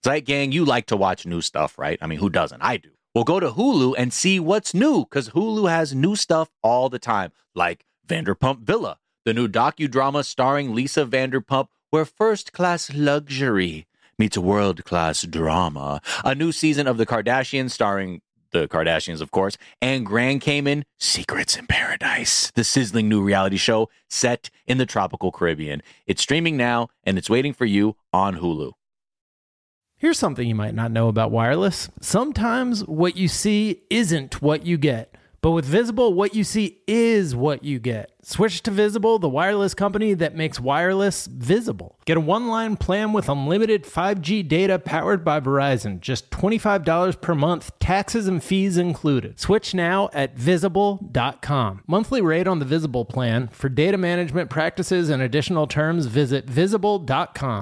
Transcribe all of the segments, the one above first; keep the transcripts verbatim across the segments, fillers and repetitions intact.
Zeit Gang, you like to watch new stuff, right? I mean, who doesn't? I do. Well, go to Hulu and see what's new, because Hulu has new stuff all the time, like Vanderpump Villa, the new docudrama starring Lisa Vanderpump, where first-class luxury meets world-class drama. A new season of The Kardashians starring the Kardashians, of course, and Grand Cayman, Secrets in Paradise, the sizzling new reality show set in the tropical Caribbean. It's streaming now, and it's waiting for you on Hulu. Here's something you might not know about wireless. Sometimes what you see isn't what you get. But with Visible, what you see is what you get. Switch to Visible, the wireless company that makes wireless visible. Get a one-line plan with unlimited five G data powered by Verizon. Just twenty-five dollars per month, taxes and fees included. Switch now at visible dot com. Monthly rate on the Visible plan. For data management practices and additional terms, visit visible dot com.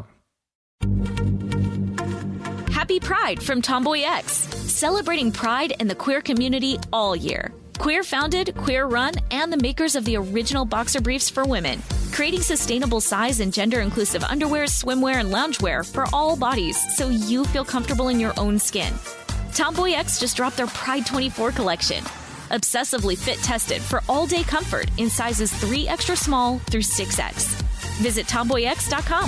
Happy Pride from Tomboy X, celebrating pride and the queer community all year. Queer founded, queer run, and the makers of the original boxer briefs for women, creating sustainable size and gender inclusive underwear, swimwear, and loungewear for all bodies so you feel comfortable in your own skin. Tomboy X just dropped their Pride twenty-four collection, obsessively fit tested for all day comfort in sizes three extra small through six X. Visit tomboy x dot com.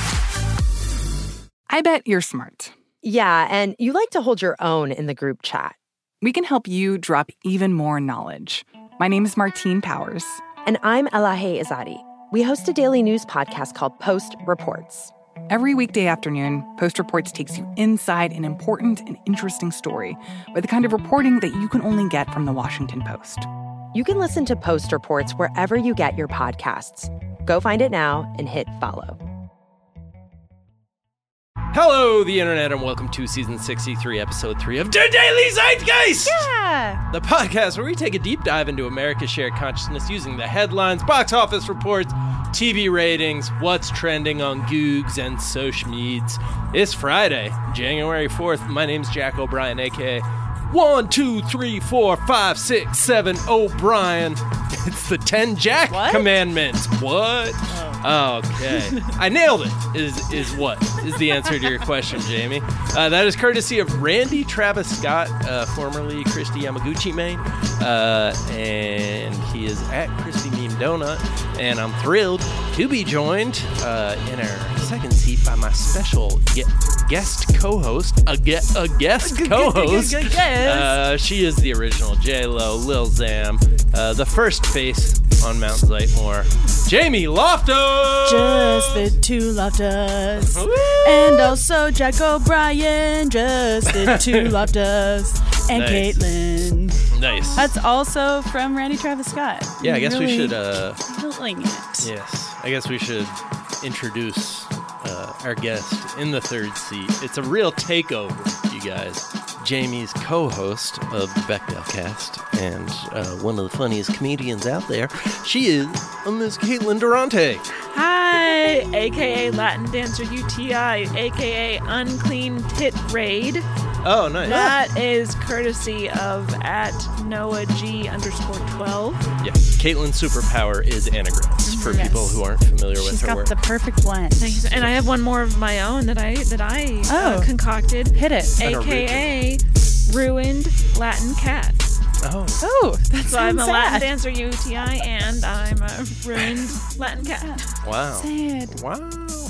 I bet you're smart. Yeah, and you like to hold your own in the group chat. We can help you drop even more knowledge. My name is Martine Powers. And I'm Elahe Izadi. We host a daily news podcast called Post Reports. Every weekday afternoon, Post Reports takes you inside an important and interesting story with the kind of reporting that you can only get from the Washington Post. You can listen to Post Reports wherever you get your podcasts. Go find it now and hit follow. Hello, the internet, and welcome to season sixty-three, episode three of The Daily Zeitgeist! Yeah! The podcast where we take a deep dive into America's shared consciousness using the headlines, box office reports, T V ratings, what's trending on Googs and social meds. It's Friday, January fourth. My name's Jack O'Brien, a k a one, two, three, four, five, six, seven, O'Brien. It's the ten Jack what? Commandments. What? Oh. Okay. I nailed it, is is what is the answer to your question, Jamie. Uh, that is courtesy of Randy Travis Scott, uh, formerly Christy Yamaguchi main. Uh, and he is at Christy Meme Donut. And I'm thrilled to be joined uh, in our second seat by my special ge- guest co-host, a, ge- a guest co-host. Uh, she is the original J-Lo, Lil Zam, uh, the first face on Mount Zeitmore, Jamie Loftus! Just the two Loftus. And also Jack O'Brien, just the two Loftus. And Nice. Caitlin. Nice. That's also from Randy Travis Scott. yeah, I guess really we should, uh, killing it. yes, I guess we should introduce uh, our guest in the third seat. It's a real takeover, you guys. Jamie's co-host of the Bechdel Cast and uh, one of the funniest comedians out there. She is Miss Caitlin Durante. Hi, a k a. Latin Dancer U T I, a k a. Unclean Tit Raid. Oh, nice. That is courtesy of at Noah G underscore twelve. Yeah, Caitlin's superpower is anagrams for Yes. people who aren't familiar with She's her got work. the perfect blend. Thanks. And I have one more of my own that I that I uh, Oh. concocted. Hit it. An A K A. Ruined Latin Cat. Oh, Oh, that's So I'm a sad. Latin Dancer U T I and I'm a ruined Latin cat. wow. Sad. Wow.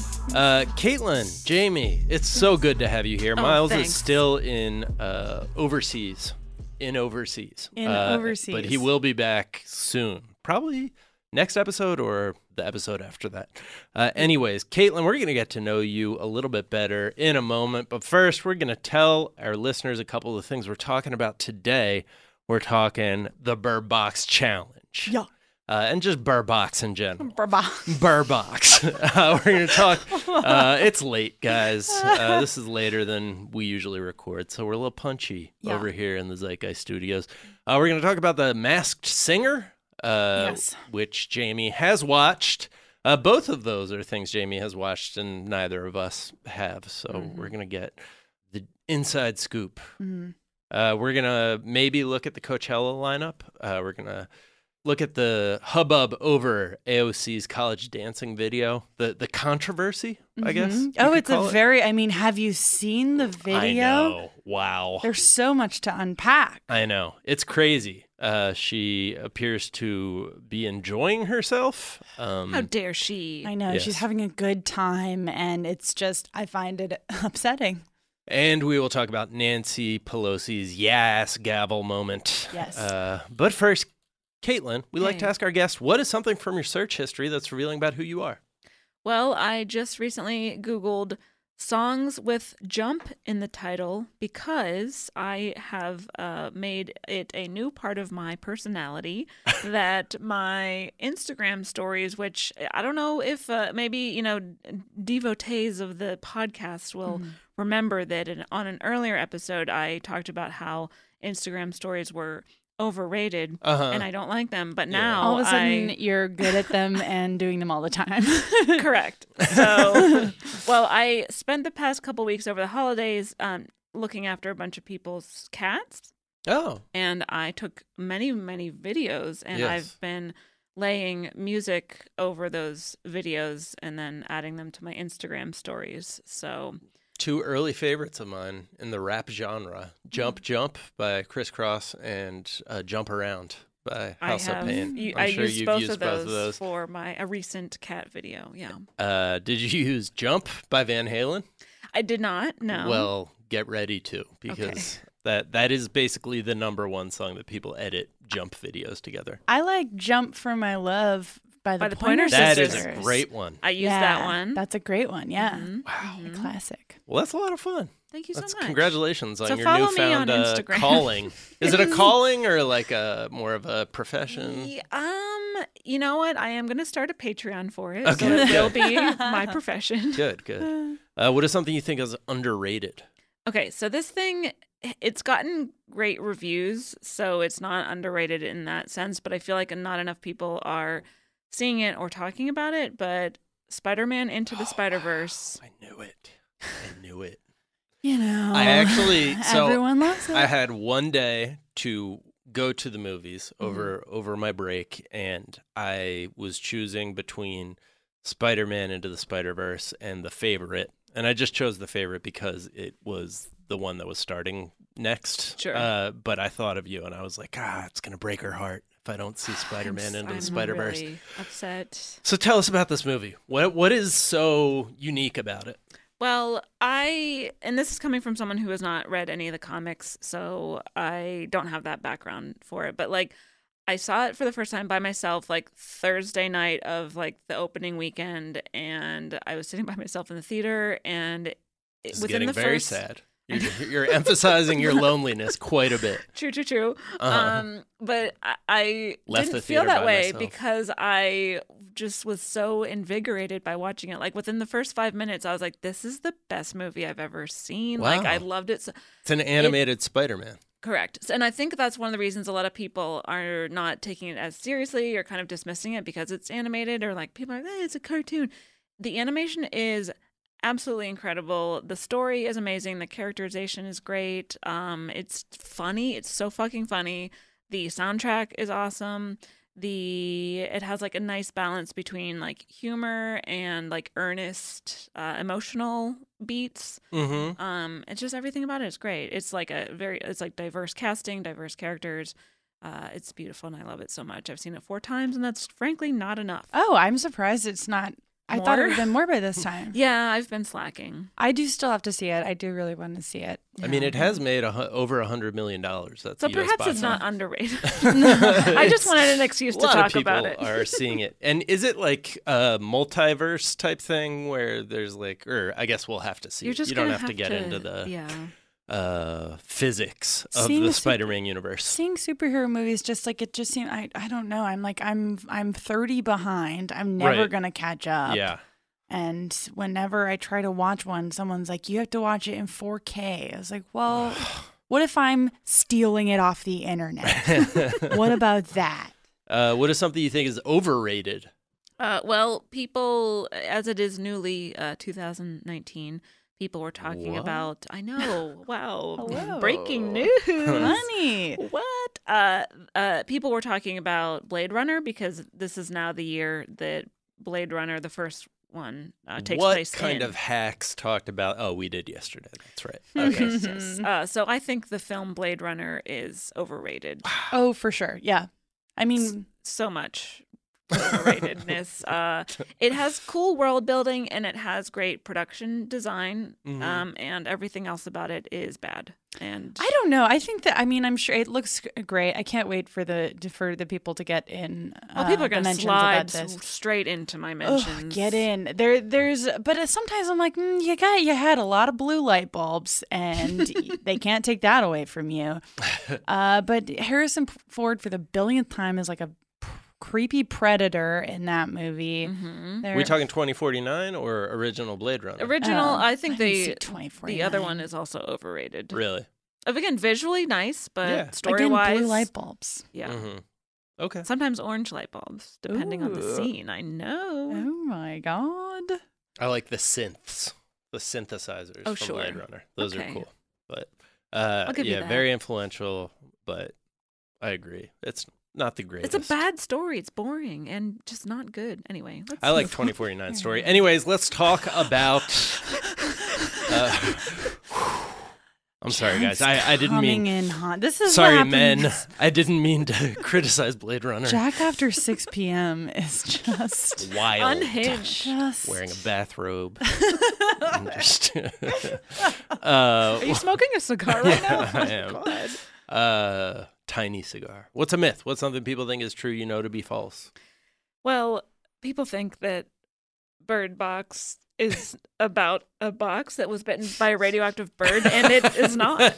Uh, Caitlin, Jamie, it's so good to have you here. Oh, Miles thanks. is still in uh, overseas. In overseas. In Uh, overseas. But he will be back soon. Probably next episode or the episode after that. Uh, anyways, Caitlin, we're going to get to know you a little bit better in a moment. But first, we're going to tell our listeners a couple of things we're talking about today. We're talking the Burr Box Challenge. Yeah. Uh, and just Burr Box in general. Bye-bye. Burr Box. uh, we're going to talk. Uh, it's late, guys. Uh, this is later than we usually record, so we're a little punchy Yeah. over here in the Zeitgeist Studios. Uh, we're going to talk about the Masked Singer, uh, Yes. which Jamie has watched. Uh, both of those are things Jamie has watched, and neither of us have. So Mm-hmm. we're going to get the inside scoop. Mhm. Uh, we're going to maybe look at the Coachella lineup. Uh, we're going to look at the hubbub over A O C's college dancing video, the the controversy, I guess. Mhm. you Oh, could it's a call it. very, I mean, have you seen the video? I know. Wow. There's so much to unpack. I know. It's crazy. Uh, she appears to be enjoying herself. Um, How dare she? I know. Yes. She's having a good time, and it's just, I find it upsetting. And we will talk about Nancy Pelosi's yes gavel moment. Yes. Uh, but first, Caitlin, we like Hey. to ask our guests, what is something from your search history that's revealing about who you are? Well, I just recently Googled songs with jump in the title because I have uh, made it a new part of my personality that my Instagram stories, which I don't know if uh, maybe, you know, devotees of the podcast will Mm-hmm. remember that in, on an earlier episode, I talked about how Instagram stories were overrated Uh-huh. and I don't like them. But Yeah. now All of a sudden, I... you're good at them and doing them all the time. Correct. So, well, I spent the past couple weeks over the holidays um, looking after a bunch of people's cats, Oh, and I took many, many videos, and Yes. I've been laying music over those videos and then adding them to my Instagram stories. So, two early favorites of mine in the rap genre, Jump Jump by Criss Cross and uh, Jump Around by House I of have Pain. u- I'm I sure used you've both used of both those, of those. for my a recent cat video. Yeah, Uh, did you use Jump by Van Halen? I did not. No. Well, get ready to, because that that is basically the number one song that people edit Jump videos together. I like Jump for My Love by the, By the Pointer Pointer That Sisters. is a great one. I used Yeah, that one. That's a great one, yeah. Mhm. Wow. A classic. Well, that's a lot of fun. Thank you so That's much. congratulations on So your follow me newfound on uh, Instagram. calling. Is it a calling or like a more of a profession? Yeah, Um, you know what? I am going to start a Patreon for it, Okay, so it good. will be my profession. Good, good. Uh, what is something you think is underrated? Okay, so this thing, it's gotten great reviews, so it's not underrated in that sense, but I feel like not enough people are seeing it or talking about it, but Spider-Man Into the Spider-Verse. I knew it. I knew it. You know, I actually- so everyone loves it. I had one day to go to the movies over over my break, and I was choosing between Spider-Man Into the Spider-Verse and The Favorite, and I just chose The Favorite because it was the one that was starting next. Sure. Uh, but I thought of you, and I was like, ah, it's gonna break her heart if I don't see Spider-Man I'm, Into I'm the Spider-Verse. really upset. So tell us about this movie. What what is so unique about it? Well, I, and this is coming from someone who has not read any of the comics, so I don't have that background for it. But like, I saw it for the first time by myself, like Thursday night of like the opening weekend, and I was sitting by myself in the theater, and it, This is within getting the very first, sad. You're, you're emphasizing your loneliness quite a bit. True, true, true. Uh-huh. Um, but I, I Left didn't the feel theater that by way myself. because I just was so invigorated by watching it. Like within the first five minutes, I was like, "This is the best movie I've ever seen." Like Wow. I loved it. So, It's an animated Spider-Man. correct. And I think that's one of the reasons a lot of people are not taking it as seriously or kind of dismissing it because it's animated, or like people are like, eh, "It's a cartoon." The animation is absolutely incredible. The story is amazing. The characterization is great. Um, it's funny. It's so fucking funny. The soundtrack is awesome. The it has like a nice balance between like humor and like earnest, uh, emotional beats. Mm-hmm. Um, it's just everything about it is great. It's like a very it's like diverse casting, diverse characters. Uh, it's beautiful, and I love it so much. I've seen it four times, and that's frankly not enough. Oh, I'm surprised it's not. I thought it More? would have been more by this time. Yeah, I've been slacking. I do still have to see it. I do really want to see it. I mean, it has made a, hu- over a hundred million dollars. That's So the U S perhaps box it's not office. underrated. I just wanted an excuse A to lot talk of people about it. are seeing it. And is it like a multiverse type thing where there's like, or I guess we'll have to see. You're it. just You don't gonna have to get to- into the yeah. uh, physics of Seeing the the super- Spider-Man universe. Seeing superhero movies just like it just seems I I don't know. I'm like I'm I'm thirty behind. I'm never Right. gonna catch up. Yeah. And whenever I try to watch one, someone's like, "You have to watch it in four K." I was like, "Well, what if I'm stealing it off the internet? What about that?" Uh, what is something you think is overrated? Uh, well, people, as it is newly uh, two thousand nineteen, people were talking What? about. I know. Wow. Hello. Breaking news. Honey. What? uh, uh, people were talking about Blade Runner because this is now the year that Blade Runner, the first one, uh, takes what place kind in. of hacks talked about? Oh, we did yesterday. That's right. Okay. Okay. yes. Uh, so I think the film Blade Runner is overrated. Oh, for sure. Yeah. I mean, So much overratedness. uh, it has cool world building and it has great production design, Mhm. um, and everything else about it is bad. And I don't know. I think that, I mean, I'm sure it looks great. I can't wait for the for the people to get in. well, people are going going to to slide this. s- straight into my Ugh, mentions. get in there. There's, but uh, sometimes I'm like, mm, you got, you had a lot of blue light bulbs, and they can't take that away from you. Uh, but Harrison Ford, for the billionth time, is like a p- creepy predator in that movie. Mhm. There- we talking twenty forty-nine or original Blade Runner? Original, Oh, I think I didn't see the twenty the other forty-nine. one is also overrated. Really? Of again, visually nice, but Yeah. story Again, wise, blue light bulbs. yeah. Mm-hmm. Okay. Sometimes orange light bulbs, depending on the Ooh. scene. I know. Oh my god. I like the synths, the synthesizers Oh, from sure. Blade Runner. Those Okay. are cool. But uh, I'll give you yeah, that. very influential. But I agree, it's not the greatest. It's a bad story. It's boring and just not good. Anyway, let's I like move on. twenty forty-nine story. Anyways, let's talk about. Uh, I'm sorry, guys. I, I didn't Coming mean. in hot. This is Sorry, what men. happens. I didn't mean to criticize Blade Runner. Jack after six p.m. is just Wild. Unhinged. just Wearing a bathrobe. I'm just, uh, Are you smoking a cigar right now? I am. God. Uh, tiny cigar. What's a myth? What's something people think is true you know to be false? Well, people think that Bird Box is about a box that was bitten by a radioactive bird, and it is not.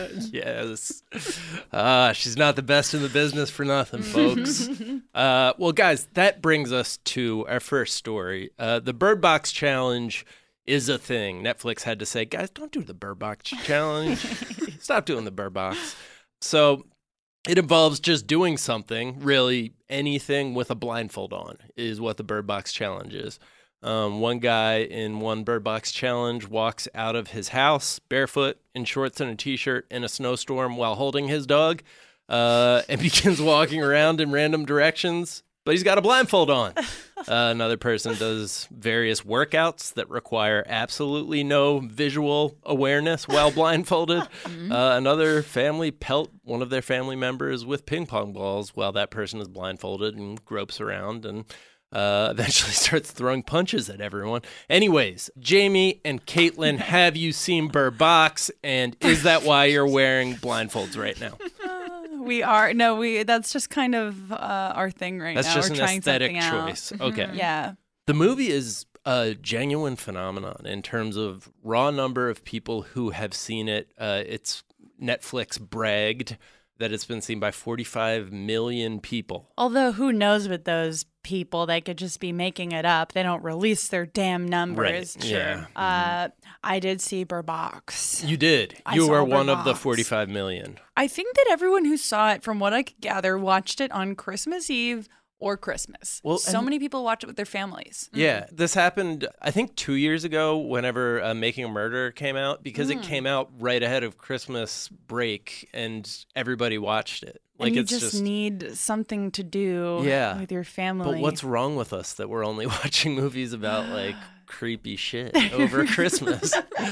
Yes. Ah, she's not the best in the business for nothing, folks. uh, well, guys, that brings us to our first story. Uh, the Bird Box Challenge is a thing. Netflix had to say, guys, don't do the Bird Box Challenge. Stop doing the Bird Box. So it involves just doing something, really anything with a blindfold on is what the Bird Box Challenge is. Um, one guy in one Bird Box Challenge walks out of his house barefoot in shorts and a t-shirt in a snowstorm while holding his dog uh, and begins walking around in random directions, but he's got a blindfold on. Uh, another person does various workouts that require absolutely no visual awareness while blindfolded. Uh, another family pelt one of their family members with ping pong balls while that person is blindfolded and gropes around and Uh, eventually starts throwing punches at everyone. Anyways, Jamie and Caitlin, have you seen Bird Box? And is that why you're wearing blindfolds right now? we are no we. That's just kind of uh, our thing right That's now. just We're an trying aesthetic something out. choice. Okay. Yeah. The movie is a genuine phenomenon in terms of raw number of people who have seen it. Uh, it's Netflix bragged that it's been seen by forty-five million people. Although who knows with those people, they could just be making it up. They don't release their damn numbers. Right. Yeah. Uh, I did see Bird Box. You did. I You saw were Bird one of the Box. forty-five million. I think that everyone who saw it, from what I could gather, watched it on Christmas Eve or Christmas. Well, so and- many people watch it with their families. Yeah, this happened, I think, two years ago whenever uh, Making a Murderer came out, because Mm. it came out right ahead of Christmas break and everybody watched it. Like, and you it's just, just, need something to do Yeah. with your family. but what's wrong with us that we're only watching movies about, like, creepy shit over Christmas?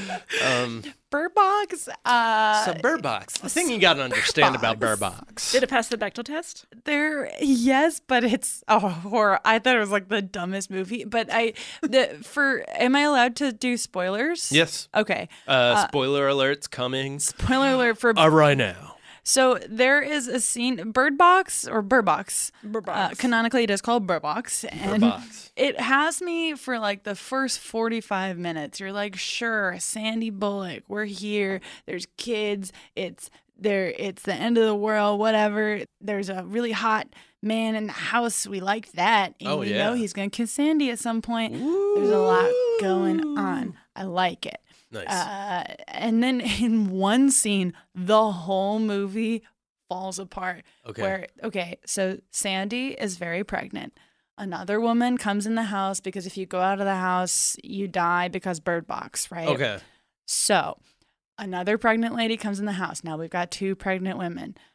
um, Bird Box? Uh, so, Bird Box, the thing you got to understand about Bird Box. Box. Did it pass the Bechdel test? There, yes, but it's a horror. I thought it was like the dumbest movie. But I, the for, am I allowed to do spoilers? Yes. Okay. Uh, spoiler alerts coming Spoiler alert for. uh, right now. So there is a scene, Bird Box or Bird Box. Bird Uh, Box. canonically, it is called Bird Box, and Box. it has me for like the first forty-five minutes. You're like, sure, Sandy Bullock, we're here. There's kids. It's there. It's the end of the world. Whatever. There's a really hot man in the house. We like that. And Oh, we yeah. know he's gonna kiss Sandy at some point. There's a lot going on. I like it. Nice. Uh, and then in one scene, the whole movie falls apart. Okay. Where, okay, so Sandy is very pregnant. Another woman comes in the house because if you go out of the house, you die because Bird Box, right? Okay. So another pregnant lady comes in the house. Now we've got two pregnant women.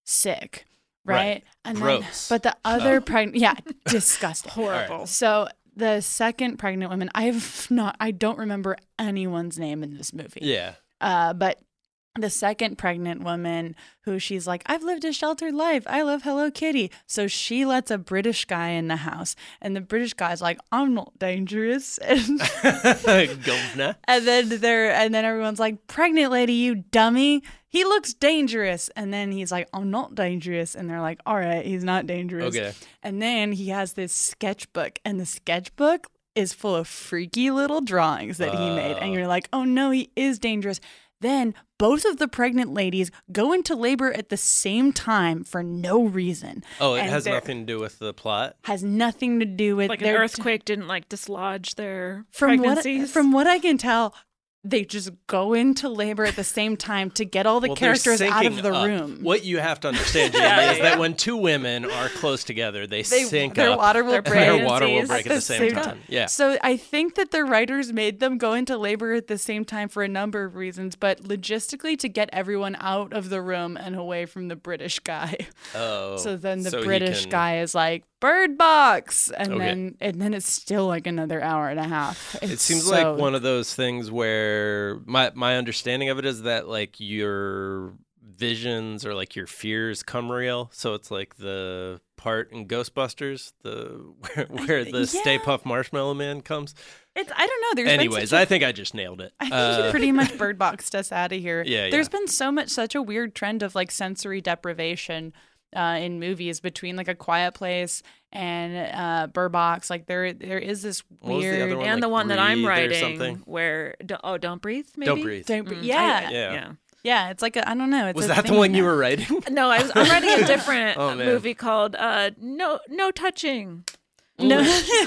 sick, right? Right. And Gross. Then, but the other pregnant, yeah, disgusting, Horrible. So the second pregnant woman, I've not, I don't remember anyone's name in this movie. Yeah. Uh, but the second pregnant woman who she's like, I've lived a sheltered life. I love Hello Kitty. So she lets a British guy in the house. And the British guy's like, I'm not dangerous. And, Governor. and then they're and then everyone's like, pregnant lady, you dummy. He looks dangerous. And then he's like, I'm not dangerous. And they're like, all right, he's not dangerous. Okay. And then he has this sketchbook. And the sketchbook is full of freaky little drawings that he made. And you're like, oh no, he is dangerous. Then both of the pregnant ladies go into labor at the same time for no reason. Oh, it And has there- nothing to do with the plot? Has nothing to do with Like an their earthquake didn't like dislodge their from what pregnancies. from what I can tell, they just go into labor at the same time to get all the Well, they're characters out of syncing the up. room. What you have to understand, Jamie, Yeah, is yeah. that when two women are close together, they, They, sync their up. water will Their break. Their water will pregnancies break at the same time. Yeah. So I think that the writers made them go into labor at the same time for a number of reasons, but logistically to get everyone out of the room and away from the British guy. Oh. So then the so he British can- guy is like, Bird Box, and Okay. then and then it's still like another hour and a half. It It's seems so- like one of those things where my my understanding of it is that like your visions or like your fears come real. So it's like the part in Ghostbusters, the where, where the Stay Yeah. Puft Marshmallow Man comes. It's I don't know. There's been Anyways, such a- I think I just nailed it. I think Uh, you pretty much bird boxed us out of here. Yeah, There's yeah. been so much, such a weird trend of like sensory deprivation uh, in movies between like A Quiet Place and uh, Bird Box. Like there, there is this What was the weird. other one? and like the one that I'm Breathe or writing, something? where do, oh, don't breathe. Maybe. Don't breathe. Don't- Mm, yeah, I- Yeah. yeah. yeah. It's like a, I don't know. It's Was a that the thing one you now. were writing? No, I was. I'm writing a different Oh, uh, man. movie called uh, "No No Touching." No,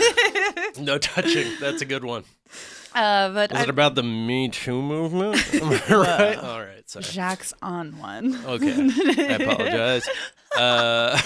No touching. That's a good one. uh, but Was I, it about the Me Too movement? Am I right? All right. Sorry. Jack's on one. Okay, I apologize. Uh,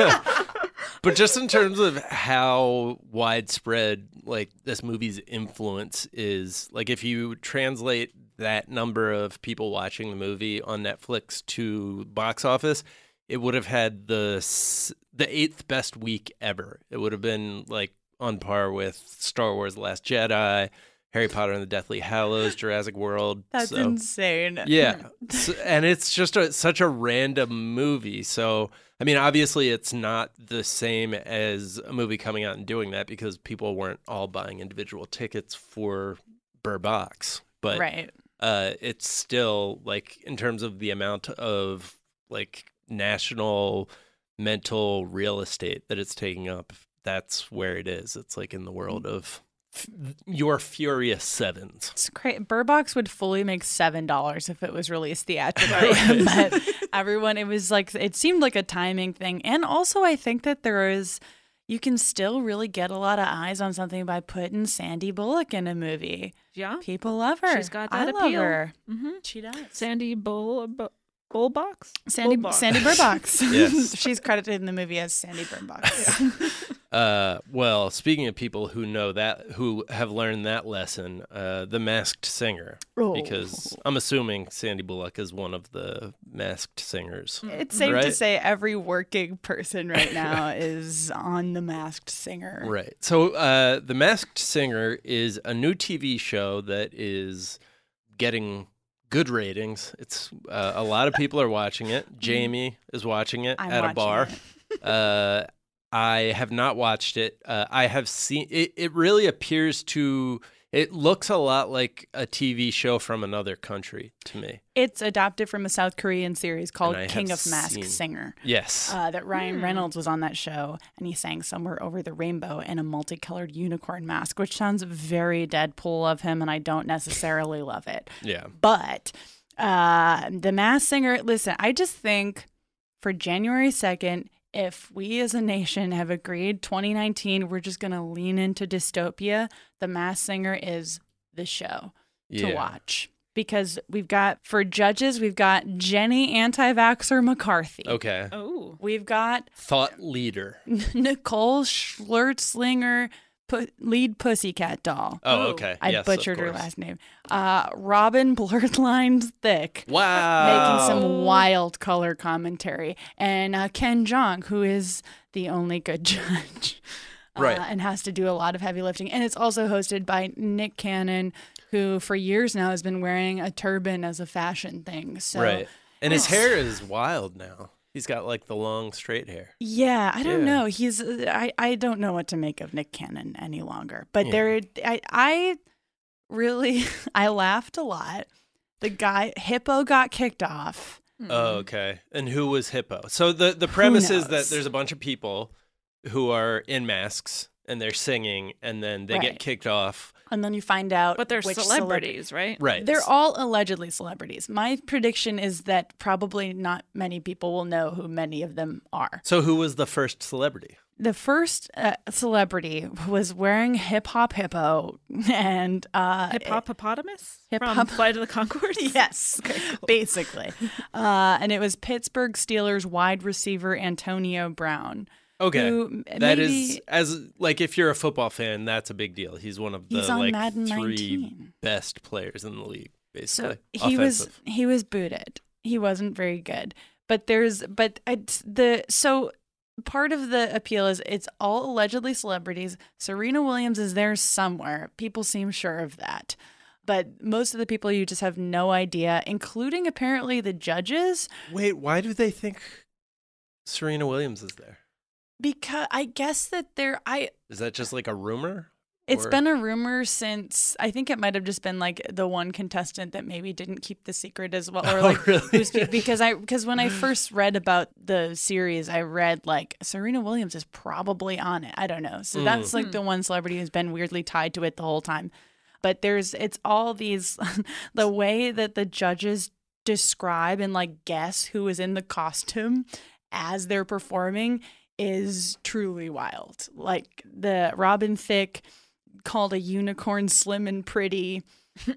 but just in terms of how widespread, like this movie's influence is, like if you translate that number of people watching the movie on Netflix to box office, it would have had the s- the eighth best week ever. It would have been like on par with Star Wars: The Last Jedi, Harry Potter and the Deathly Hallows, Jurassic World. That's so. insane. Yeah, so, and it's just a, such a random movie. So, I mean, obviously, it's not the same as a movie coming out and doing that because people weren't all buying individual tickets for Bird Box. But Right. uh, it's still like in terms of the amount of like national mental real estate that it's taking up. That's where it is. It's like in the world of f- your Furious Sevens. It's crazy. Bird Box would fully make seven dollars if it was released theatrically, but everyone, it was like it seemed like a timing thing, and also I think that there is, you can still really get a lot of eyes on something by putting Sandy Bullock in a movie. Yeah, People love her. she's got I that love appeal. her. Mm-hmm. She does. Sandy Bull Bull Box. Sandy Bull Box. Sandy Bird Box. Yes. She's credited in the movie as Sandy Bird Box. Uh, well, speaking of people who know that, who have learned that lesson, uh, The Masked Singer, Oh. because I'm assuming Sandy Bullock is one of the Masked Singers. It's safe to Right. say every working person right now is on The Masked Singer. Right. So, uh, The Masked Singer is a new T V show that is getting good ratings. It's uh, a lot of people are watching it. Jamie is watching it I'm at a watching bar. Uh, I have not watched it. Uh, I have seen it. It really appears to. It looks a lot like a T V show from another country to me. It's adapted from a South Korean series called And I King have of Masked seen- Singer. Yes. Uh, that Ryan Reynolds was on that show, and he sang Somewhere Over the Rainbow in a multicolored unicorn mask, which sounds very Deadpool of him, and I don't necessarily love it. yeah. But uh, The Masked Singer, listen, I just think for January second, if we as a nation have agreed twenty nineteen, we're just going to lean into dystopia, The Masked Singer is the show to Yeah. watch. Because we've got, for judges, we've got Jenny Anti-Vaxxer McCarthy. Okay. Oh, We've got Thought leader. Nicole Schlertzlinger, pu- lead Pussycat Doll. Oh, okay. I yes, butchered of her course. last name. Uh, Robin Blurred Lines Thick. Wow. Making some wild color commentary. And uh, Ken Jeong, who is the only good judge. Uh, Right. And has to do a lot of heavy lifting. And it's also hosted by Nick Cannon, who for years now has been wearing a turban as a fashion thing. So, Right. And his Yes. hair is wild now. He's got like the long straight hair. Yeah, I don't Yeah. know. He's uh, I, I don't know what to make of Nick Cannon any longer. But Yeah. there I I really I laughed a lot. The guy Hippo got kicked off. Oh, okay. And who was Hippo? So the, the premise is that knows? there's a bunch of people who are in masks and they're singing and then they Right. get kicked off. And then you find out But they're which celebrities, right? Right. They're all allegedly celebrities. My prediction is that probably not many people will know who many of them are. So who was the first celebrity? The first uh, celebrity was wearing Hip Hop Hippo and uh, Hip hop hippopotamus Hip from hop- Flight of the Conchords. Yes, basically. Uh, and it was Pittsburgh Steelers wide receiver Antonio Brown. Okay. Who That maybe- is as like if you're a football fan, that's a big deal. He's one of the He's on like Madden three nineteen. best players in the league, basically. So he was Offensive. he was booted. He wasn't very good. But there's but it's the so part of the appeal is it's all allegedly celebrities. Serena Williams is there somewhere. People seem sure of that. But most of the people you just have no idea, including apparently the judges, Wait, why do they think Serena Williams is there? because I guess that they're I Is that just like a rumor? It's Or- been a rumor since I think it might have just been like the one contestant that maybe didn't keep the secret as well, or Oh, like really? who's- because I because when I first read about the series, I read like Serena Williams is probably on it. I don't know, so Mm. that's like the one celebrity who's been weirdly tied to it the whole time. But there's it's all these the way that the judges describe and like guess who is in the costume as they're performing is truly wild. Like the Robin Thicke called a unicorn slim and pretty. Ooh.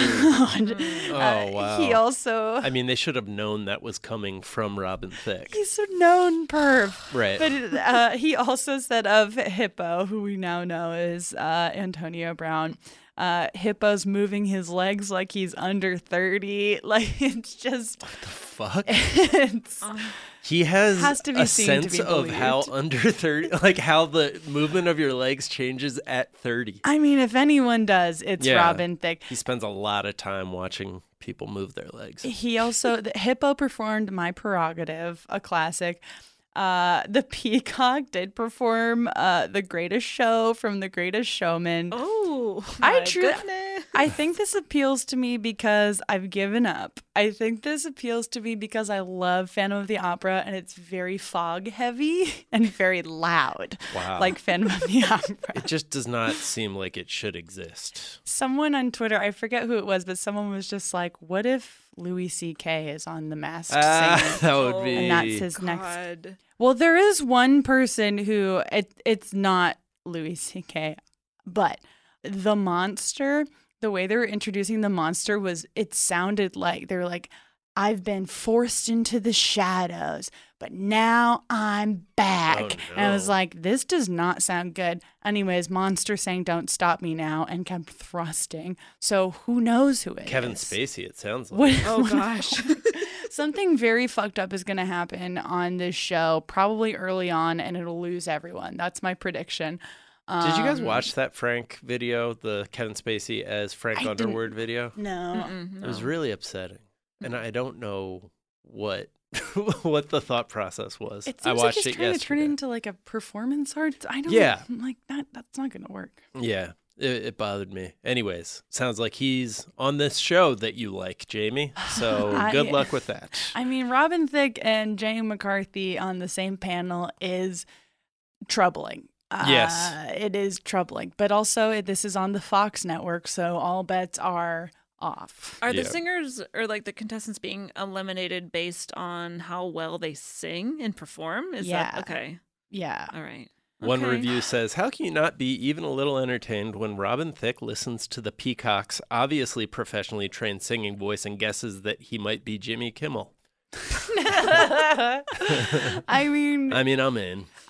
And, Oh, uh, wow. He also I mean, they should have known that was coming from Robin Thicke. he's a known perv. Right. But uh, he also said of Hippo, who we now know is uh, Antonio Brown, uh, Hippo's moving his legs like he's under thirty. Like it's just Fuck. it's He has, Has to be a seen to sense be of how believed. under thirty, like how the movement of your legs changes at thirty. I mean, if anyone does, it's Yeah. Robin Thicke. He spends a lot of time watching people move their legs. He also the Hippo performed My Prerogative, a classic. Uh, the Peacock did perform uh, The Greatest Show from The Greatest Showman. Oh, I my tru- goodness. I think this appeals to me because I've given up. I think this appeals to me because I love Phantom of the Opera and it's very fog heavy and very loud. Wow. Like Phantom of the Opera. It just does not seem like it should exist. Someone on Twitter, I forget who it was, but someone was just like, what if Louis C K is on The Masked Ah, Singer? that would be. And that's his next. God. Well, there is one person who it, it's not Louis C K, but the monster, the way they were introducing the monster was it sounded like they were like, I've been forced into the shadows, but now I'm back. Oh, And I was no. like, this does not sound good. Anyways, monster saying, don't stop me now, and kept thrusting. So who knows who it is? Kevin Spacey, it sounds like. What- Oh gosh. Something very fucked up is going to happen on this show, probably early on, and it'll lose everyone. That's my prediction. Did you guys Um, watch that Frank video, the Kevin Spacey as Frank I didn't- Underwood video? No. It was really upsetting. And I don't know what what the thought process was. It seems I like watched he's it trying to turn it yesterday. into like a performance art. I don't. Yeah. I'm like that. That's not going to work. Yeah, it, it bothered me. Anyways, sounds like he's on this show that you like, Jamie. So I- good luck with that. I mean, Robin Thicke and Jane McCarthy on the same panel is troubling. Yes. Uh, it is troubling. But also, it, this is on the Fox network, so all bets are off. Are the Yeah. singers or like the contestants being eliminated based on how well they sing and perform? Is Yeah. that okay? Yeah. All right. One Okay. review says, how can you not be even a little entertained when Robin Thicke listens to the Peacock's obviously professionally trained singing voice and guesses that he might be Jimmy Kimmel? I mean, I mean, I'm in.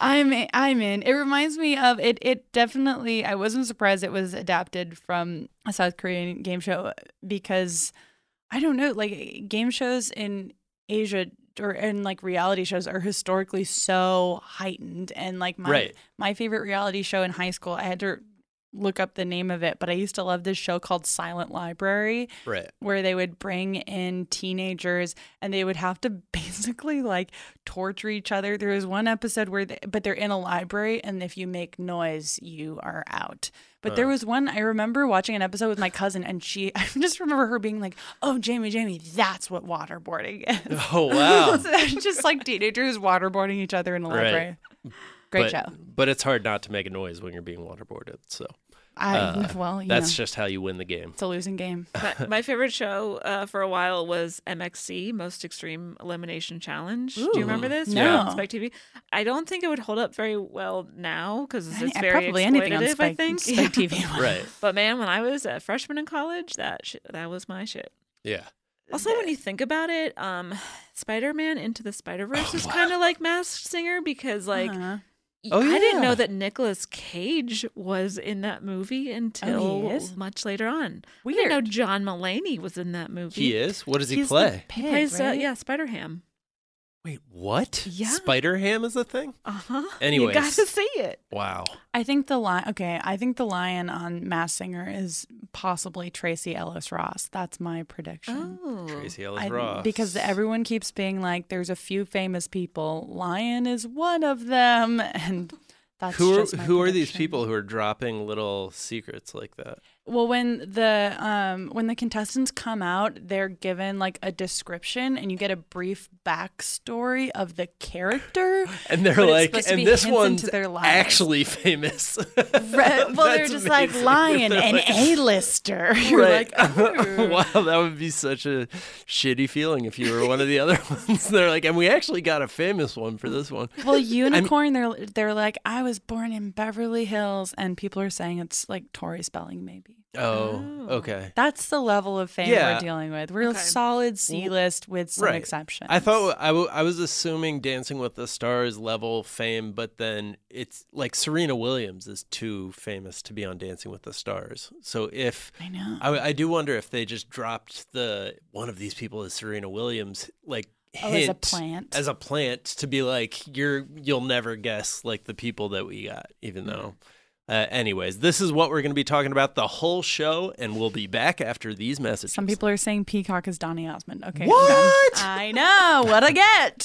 I'm I'm in. It reminds me of it. It definitely. I wasn't surprised it was adapted from a South Korean game show because I don't know. Like game shows in Asia or and like reality shows are historically so heightened. And like my Right. my favorite reality show in high school, I had to look up the name of it, but I used to love this show called Silent Library. Right. Where they would bring in teenagers and they would have to basically like torture each other. There was one episode where, they, but they're in a library and if you make noise, you are out. But there was one, I remember watching an episode with my cousin and she, I just remember her being like, oh, Jamie, Jamie, that's what waterboarding is. Oh, wow. So it's just like teenagers waterboarding each other in a Right. library. Great but, show. But it's hard not to make a noise when you're being waterboarded. So I, uh, well, you that's know, just how you win the game. it's a losing game. my, my favorite show uh, for a while was M X C, Most Extreme Elimination Challenge. Do you remember this? No. On Spike T V. I don't think it would hold up very well now because it's Any- very probably anything on exploitative, Spike, I think. Spike T V. Right. But man, when I was a freshman in college, that sh- that was my shit. Yeah. Also, when you think about it, um, Spider-Man Into the Spider-Verse Oh, is wow. kind of like Masked Singer because, like, Uh-huh. Oh, I didn't yeah. know that Nicolas Cage was in that movie until is? much later on. I didn't Weird. know John Mulaney was in that movie. He is? What does he He's the play? pig, He plays, uh, right? yeah, Spider-Ham. Wait, what? Yeah. Spider-Ham is a thing? Uh-huh. Anyways. You got to see it. Wow. I think the lion. Okay, I think the lion on Masked Singer is possibly Tracy Ellis Ross. That's my prediction. Oh. Tracy Ellis I- Ross. Because everyone keeps being like, "There's a few famous people. Lion is one of them," and that's who are just my who are these prediction. people who are dropping little secrets like that? Well, when the um when the contestants come out, they're given like a description, and you get a brief backstory of the character. And they're But it's like, supposed to and be this hints one's into their lives. actually famous. Right, well, they're That's just like amazing. lion, They're an like- A-lister. You're Right. like, oh. Wow, that would be such a shitty feeling if you were one of the other ones. They're like, and we actually got a famous one for this one. Well, unicorn, they're they're like, I was born in Beverly Hills, and people are saying it's like Tori Spelling, maybe. Oh, Oh. okay. That's the level of fame Yeah. we're dealing with. We're Okay. a solid C list with some Right. exceptions. I thought I, w- I was assuming Dancing with the Stars level fame, but then it's like Serena Williams is too famous to be on Dancing with the Stars. So if I know. I, I do wonder if they just dropped the one of these people is Serena Williams, like Oh, as a hint plant. as a plant to be like you're you'll never guess like the people that we got, even though. Uh, anyways, this is what we're going to be talking about the whole show, and we'll be back after these messages. Some people are saying Peacock is Donny Osmond. Okay. I'm What? done. I know. What I get.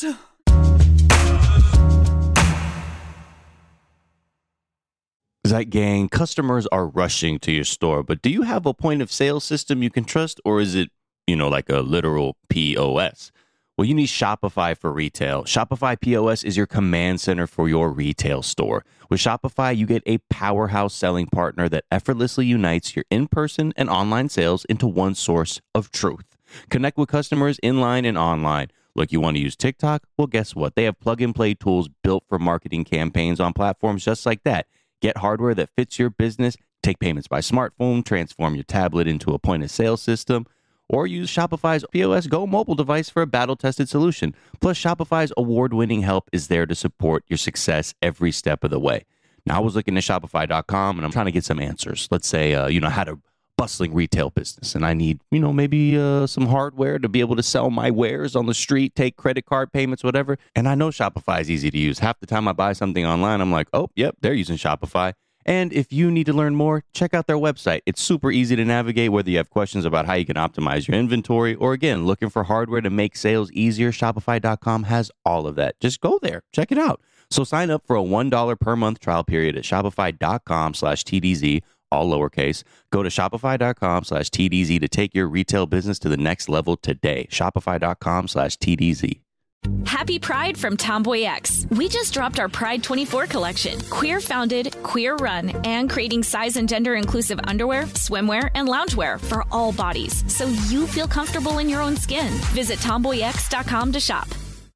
Zeit Gang, customers are rushing to your store, but do you have a point of sale system you can trust, or is it, you know, like a literal P O S? Well, you need Shopify for retail. Shopify P O S is your command center for your retail store. With Shopify, you get a powerhouse selling partner that effortlessly unites your in-person and online sales into one source of truth. Connect with customers inline and online. Look, you want to use TikTok? Well, guess what? They have plug-and-play tools built for marketing campaigns on platforms just like that. Get hardware that fits your business, take payments by smartphone, transform your tablet into a point-of-sale system, or use Shopify's P O S Go mobile device for a battle-tested solution. Plus, Shopify's award-winning help is there to support your success every step of the way. Now, I was looking at Shopify dot com, and I'm trying to get some answers. Let's say, uh, you know, I had a bustling retail business, and I need, you know, maybe uh, some hardware to be able to sell my wares on the street, take credit card payments, whatever. And I know Shopify is easy to use. Half the time I buy something online, I'm like, oh, yep, they're using Shopify. And if you need to learn more, check out their website. It's super easy to navigate, whether you have questions about how you can optimize your inventory or, again, looking for hardware to make sales easier. Shopify dot com has all of that. Just go there. Check it out. So sign up for a one dollar per month trial period at shopify dot com slash T D Z, all lowercase. Go to shopify dot com slash T D Z to take your retail business to the next level today. shopify dot com slash T D Z. Happy Pride from Tomboy X. We just dropped our Pride twenty-four collection. Queer founded, queer run, and creating size and gender inclusive underwear, swimwear, and loungewear for all bodies so you feel comfortable in your own skin. Visit tomboy x dot com to shop.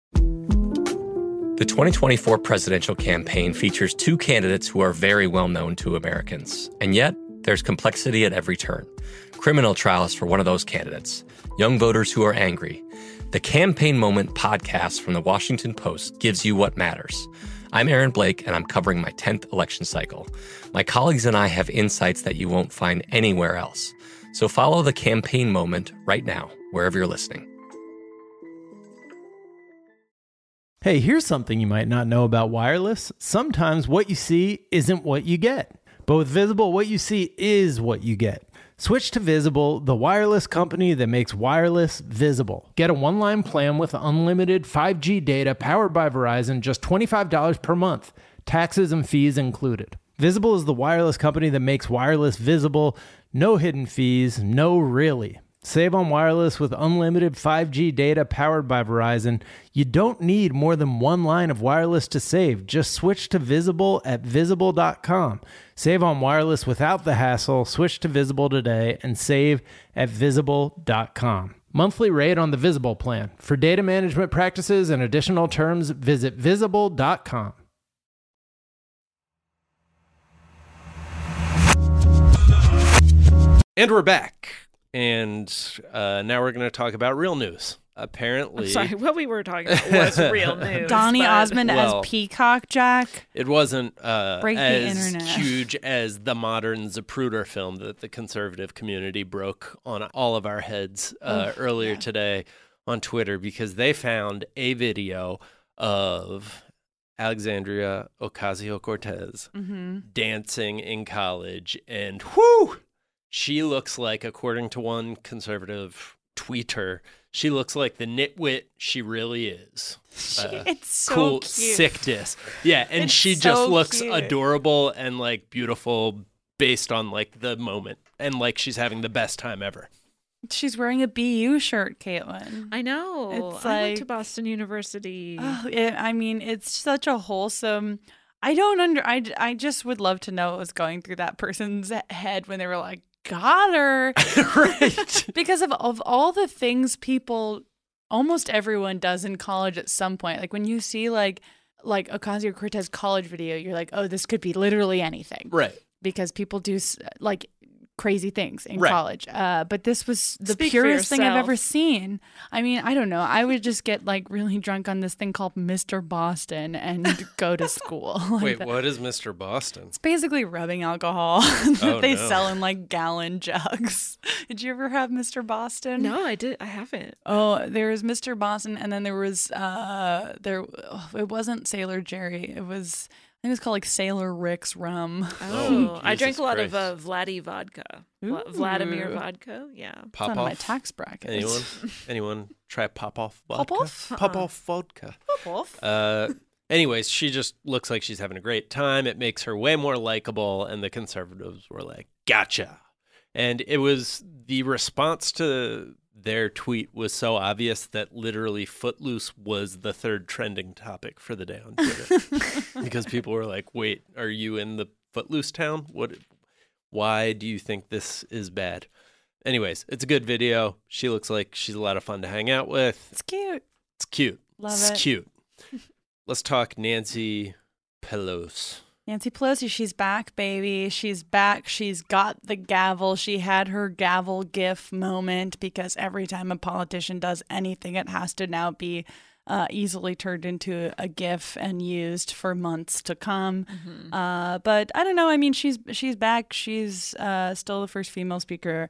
The twenty twenty-four presidential campaign features two candidates who are very well known to Americans. And yet, there's complexity at every turn. Criminal trials for one of those candidates. Young voters who are angry. The Campaign Moment podcast from the Washington Post gives you what matters. I'm Aaron Blake, and I'm covering my tenth election cycle. My colleagues and I have insights that you won't find anywhere else. So follow the campaign moment right now, wherever you're listening. Hey, here's something you might not know about wireless. Sometimes what you see isn't what you get. But with Visible, what you see is what you get. Switch to Visible, the wireless company that makes wireless visible. Get a one-line plan with unlimited five G data powered by Verizon, just twenty-five dollars per month, taxes and fees included. Visible is the wireless company that makes wireless visible. No hidden fees, no really. Save on wireless with unlimited five G data powered by Verizon. You don't need more than one line of wireless to save. Just switch to Visible at visible dot com. Save on wireless without the hassle. Switch to Visible today and save at visible dot com. Monthly rate on the Visible plan. For data management practices and additional terms, visit visible dot com. And we're back. And uh, now we're going to talk about real news. Apparently, I'm sorry, what we were talking about was real news. Donny but- Osmond well, as Peacock Jack. it wasn't uh, Break the as internet. huge as the modern Zapruder film that the conservative community broke on all of our heads uh, Oh, earlier yeah. today on Twitter, because they found a video of Alexandria Ocasio-Cortez Mm-hmm. dancing in college, and whoo, she looks like, according to one conservative tweeter, she looks like the nitwit she really is. Uh, It's so cool cute. sickness. Yeah, and It's she just so looks cute. adorable and like beautiful based on like the moment, and like she's having the best time ever. She's wearing a B U shirt, Caitlin. I know. It's I went to like- Boston University. Oh, it, I mean, it's such a wholesome. I don't under. I, I just would love to know what was going through that person's head when they were like, "Got her," Right. because of of all the things people, almost everyone does in college at some point. Like when you see like like Ocasio-Cortez college video, you're like, "Oh, this could be literally anything," Right. because people do s- like crazy things in Right. college. Uh, but this was the Speak for purest thing I've ever yourself. seen. I mean, I don't know. I would just get like really drunk on this thing called Mister Boston and go to school. Like Wait, that. what is Mister Boston? It's basically rubbing alcohol that Oh, they no. sell in like gallon jugs. Did you ever have Mister Boston? No, I did. I haven't. Oh, there was Mister Boston, and then there was uh, there. oh, it wasn't Sailor Jerry. It was. I think it was called like Sailor Rick's rum. Oh, I drank Jesus a lot of Christ. uh, Vladdy vodka. Vla- Vladimir Ooh. vodka. Yeah. It's Pop on my off. tax bracket. Anyone? Anyone try pop off vodka? Pop-Off? Pop off vodka. Uh, anyways, she just looks like she's having a great time. It makes her way more likable, and the conservatives were like, "Gotcha!" And it was the response to their tweet was so obvious that literally Footloose was the third trending topic for the day on Twitter, because people were like, "Wait, are you in the Footloose town? What? Why do you think this is bad?" Anyways, it's a good video. She looks like she's a lot of fun to hang out with. It's cute. It's cute. Love it's it. cute. Let's talk Nancy Pelosi. Nancy Pelosi, she's back, baby. She's back. She's got the gavel. She had her gavel gif moment because every time a politician does anything, it has to now be uh, easily turned into a gif and used for months to come. Mm-hmm. Uh, but I don't know. I mean, she's she's back. She's uh, still the first female speaker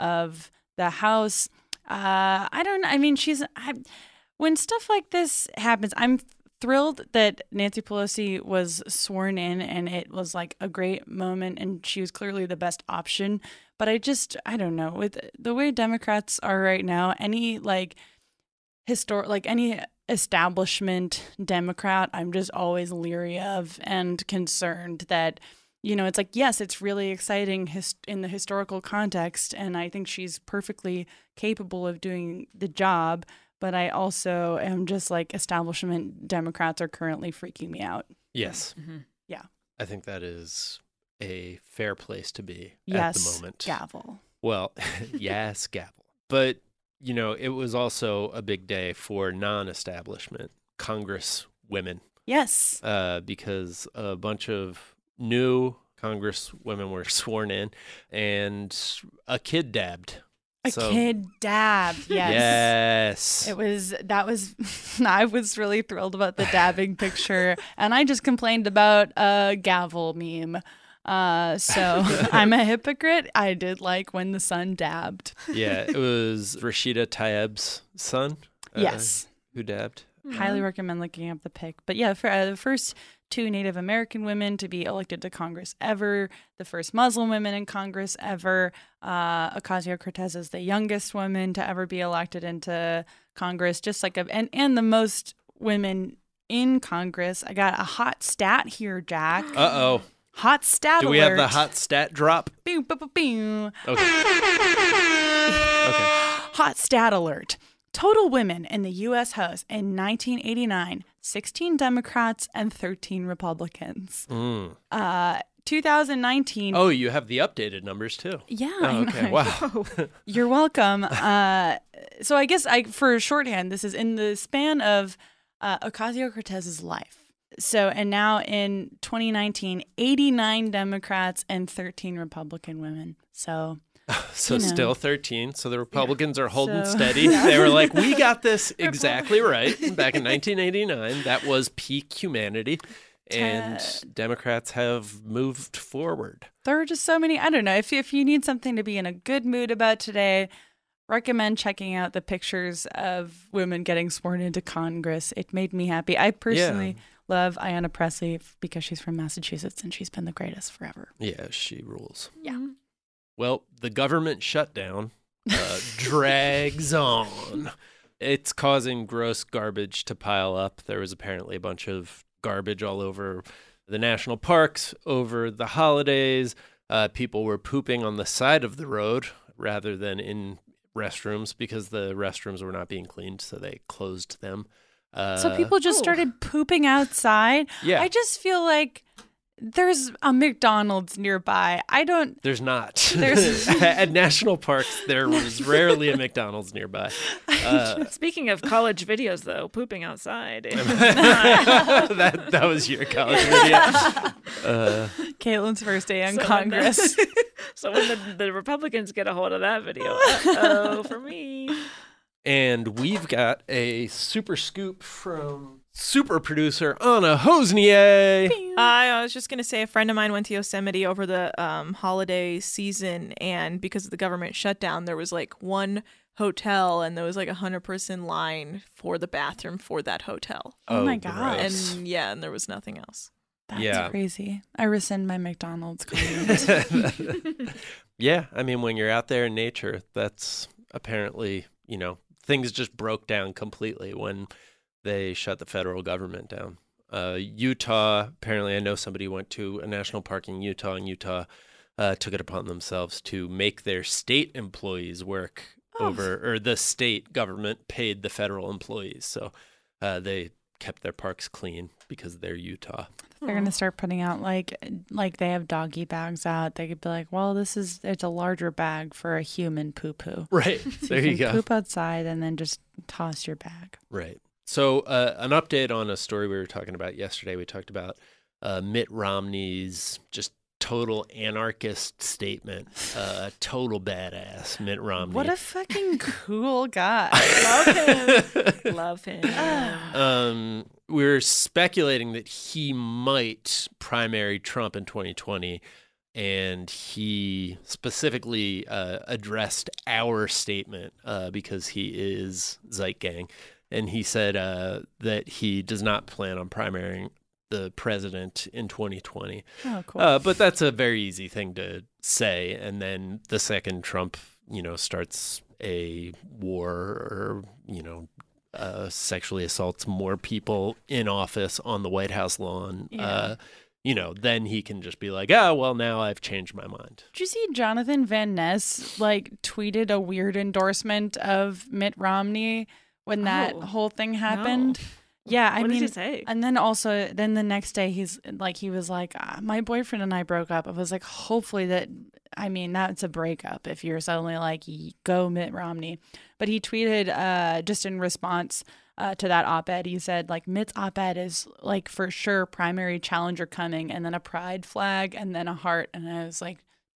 of the House. Uh, I don't. I mean, she's. I, when stuff like this happens, I'm thrilled that Nancy Pelosi was sworn in, and it was like a great moment, and she was clearly the best option. But I just, I don't know, with the way Democrats are right now, any like historic, like any establishment Democrat, I'm just always leery of and concerned that, you know, it's like, yes, it's really exciting his- in the historical context, and I think she's perfectly capable of doing the job. But I also am just like establishment Democrats are currently freaking me out. Yes. Mm-hmm. Yeah. I think that is a fair place to be Yes. at the moment. Gavel. Well, yes, gavel. But, you know, it was also a big day for non-establishment Congress women, Yes. uh, because a bunch of new Congress women were sworn in, and a kid dabbed A So- kid dabbed. Yes. Yes. It was, that was, I was really thrilled about the dabbing picture. And I just complained about a gavel meme. Uh, so I'm a hypocrite. I did like when the son dabbed. Yeah, it was Rashida Tlaib's son. uh, Yes. Who dabbed. Highly recommend looking up the pic. But yeah, for uh, the first two Native American women to be elected to Congress ever, the first Muslim women in Congress ever. Uh, Ocasio-Cortez is the youngest woman to ever be elected into Congress, just like a, and and the most women in Congress. I got a hot stat here, Jack. Uh oh. Hot stat Do alert. we have the hot stat drop? Boom, boom, boom, boom. Okay. Okay. Hot stat alert. Total women in the U S House in nineteen eighty-nine, sixteen Democrats and thirteen Republicans. Mm. Uh, two thousand nineteen. Oh, you have the updated numbers too. Yeah. Oh, I okay. know. Wow. You're welcome. Uh, so I guess I, for shorthand, this is in the span of uh, Ocasio-Cortez's life. So, and now in twenty nineteen, eighty-nine Democrats and thirteen Republican women. So, So you know. still thirteen. So the Republicans are holding So- steady. They were like, we got this exactly right back in nineteen eighty-nine. That was peak humanity. And Democrats have moved forward. there are just so many. I don't know. If, if you need something to be in a good mood about today, recommend checking out the pictures of women getting sworn into Congress. It made me happy. I personally love Ayanna Pressley because she's from Massachusetts and she's been the greatest forever. Yeah, she rules. Yeah. Well, the government shutdown uh, drags on. It's causing gross garbage to pile up. There was apparently a bunch of garbage all over the national parks over the holidays. Uh, people were pooping on the side of the road rather than in restrooms because the restrooms were not being cleaned, so they closed them. Uh, So people just oh. started pooping outside. Yeah. I just feel like there's a McDonald's nearby. I don't. There's not. There's- At national parks, there was rarely a McDonald's nearby. Uh, Speaking of college videos, though, pooping outside. that that was your college video. Uh, Caitlin's first day in So when Congress. the- so when the, the Republicans get a hold of that video, oh, for me. and we've got a super scoop from super producer Anna Hosnier. I was just going to say a friend of mine went to Yosemite over the um, holiday season, and because of the government shutdown, there was like one hotel, and there was like a hundred person line for the bathroom for that hotel. Oh my gross. God. And yeah, and there was nothing else. That's Yeah. crazy. I rescind my McDonald's comment. Yeah, I mean, when you're out there in nature, that's apparently, you know, things just broke down completely when they shut the federal government down. Uh, Utah, apparently, I know somebody went to a national park in Utah, and Utah uh, took it upon themselves to make their state employees work Oh. over, or the state government paid the federal employees. So uh, they kept their parks clean because they're Utah. They're gonna start putting out like like they have doggy bags out. They could be like, well, this is it's a larger bag for a human poo poo. Right. So There you can go. Poop outside and then just toss your bag. Right. So uh, an update on a story we were talking about yesterday. We talked about uh, Mitt Romney's just total anarchist statement. Uh, total badass Mitt Romney. What a fucking cool guy. Love him. Love him. um, we're speculating that he might primary Trump in twenty twenty, and he specifically uh, addressed our statement uh, because he is Zeitgang, and he said uh, that he does not plan on primarying the president in twenty twenty. Oh, cool. Uh, but that's a very easy thing to say, and then the second Trump, you know, starts a war or, you know, uh, sexually assaults more people in office on the White House lawn, Yeah. uh, you know, then he can just be like, oh, well, now I've changed my mind. Did you see Jonathan Van Ness like tweeted a weird endorsement of Mitt Romney when that Oh, whole thing happened? Yeah, I What did mean, he say? and then also, then the next day, he's like, he was like, ah, my boyfriend and I broke up. I was like, hopefully that, I mean, that's a breakup if you're suddenly like, "Ye- go Mitt Romney. But he tweeted uh, just in response uh, to that op-ed, he said, like, Mitt's op-ed is like for sure primary challenger coming, and then a pride flag, and then a heart. And I was like,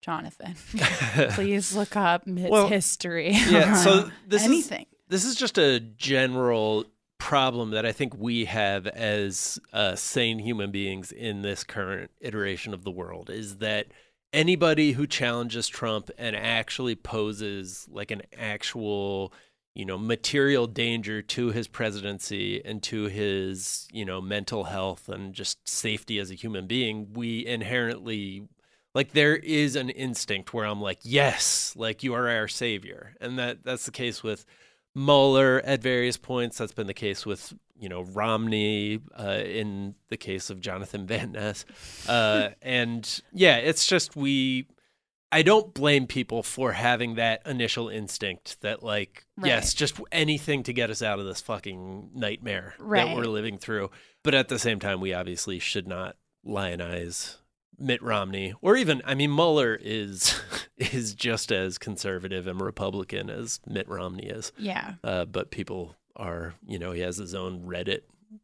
Jonathan, please look up Mitt's Well, history. Yeah, so this anything. Is, this is just a general problem that I think we have as uh, sane human beings in this current iteration of the world, is that anybody who challenges Trump and actually poses like an actual, you know, material danger to his presidency and to his, you know, mental health and just safety as a human being, we inherently, like, there is an instinct where I'm like, yes, like, you are our savior. And that that's the case with Mueller at various points. That's been the case with, you know, Romney, uh, in the case of Jonathan Van Ness. Uh, and yeah, it's just we, I don't blame people for having that initial instinct that, like, Right. yes, just anything to get us out of this fucking nightmare Right. that we're living through. But at the same time, we obviously should not lionize Mitt Romney, or even, I mean, Mueller is is just as conservative and Republican as Mitt Romney is. Yeah. Uh, but people are, you know, he has his own Reddit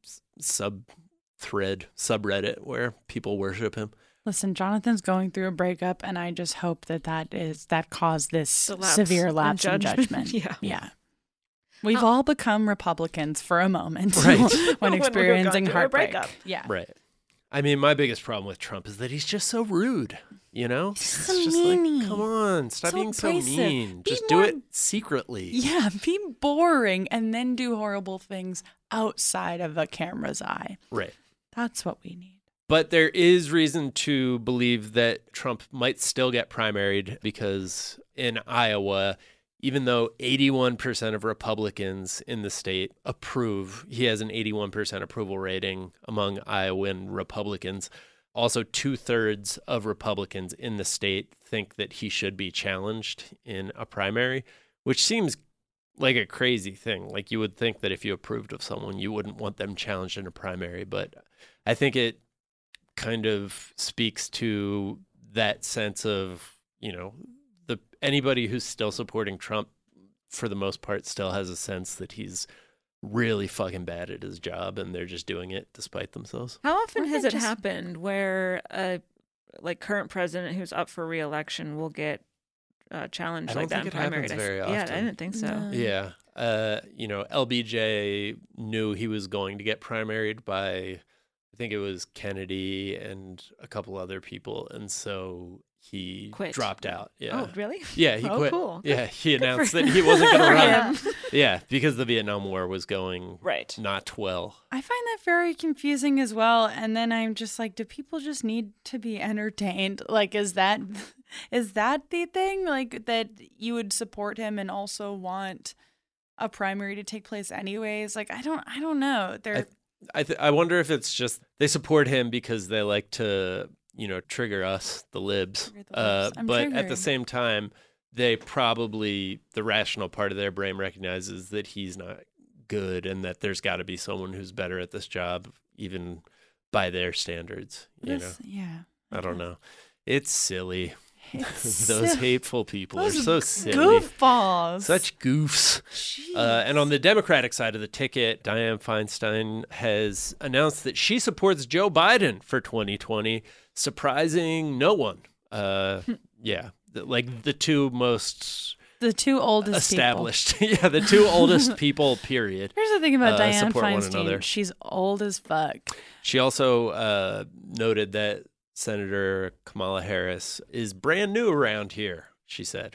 sub thread, subreddit where people worship him. Listen, Jonathan's going through a breakup, and I just hope that that is that caused this The lapse severe in lapse in judgment. judgment. Yeah. yeah. We've Oh. all become Republicans for a moment Right. when When we've experiencing gone through a heartbreak. breakup. Yeah. Right. I mean, my biggest problem with Trump is that he's just so rude, you know? He's It's so just meany. like, come on, stop So being so abrasive. mean. Be Just more- do it secretly. Yeah, be boring and then do horrible things outside of a camera's eye. Right. That's what we need. But there is reason to believe that Trump might still get primaried because in Iowa, even though eighty-one percent of Republicans in the state approve, he has an eighty-one percent approval rating among Iowan Republicans. Also, two-thirds of Republicans in the state think that he should be challenged in a primary, which seems like a crazy thing. Like, you would think that if you approved of someone, you wouldn't want them challenged in a primary. But I think it kind of speaks to that sense of, you know, the anybody who's still supporting Trump, for the most part, still has a sense that he's really fucking bad at his job and they're just doing it despite themselves. How often Or has they it just- happened where a like current president who's up for re-election will get uh, challenged I don't like that think in it primary? happens I- very Yeah, often. I didn't think so. No. Yeah. Uh, you know, L B J knew he was going to get primaried by, I think it was Kennedy and a couple other people. And so he Quit. dropped out. Yeah. Oh, really? Yeah, he Oh, quit. cool. Yeah, he Good for announced him. that he wasn't going to Good for run. him. Yeah, because the Vietnam War was going Right. not well. I find that very confusing as well. And then I'm just like, do people just need to be entertained? Like, is that is that the thing? Like, that you would support him and also want a primary to take place anyways? Like, I don't I don't know. They're I th- I wonder if it's just they support him because they like to, you know, trigger us, the libs. Trigger the Uh, libs. I'm but at the triggered. same time, they probably, the rational part of their brain recognizes that he's not good and that there's got to be someone who's better at this job, even by their standards. You this- know, yeah. I don't know. It's silly. It's Those so- hateful people those are so silly. goofballs. Such goofs. Uh, and on the Democratic side of the ticket, Dianne Feinstein has announced that she supports Joe Biden for twenty twenty, surprising no one. Uh, yeah, the, like the two most the two oldest established, yeah, the two oldest people, period. People. Here's the thing about uh, Dianne support one another. Feinstein. She's old as fuck. She also uh, noted that Senator Kamala Harris is brand new around here, she said.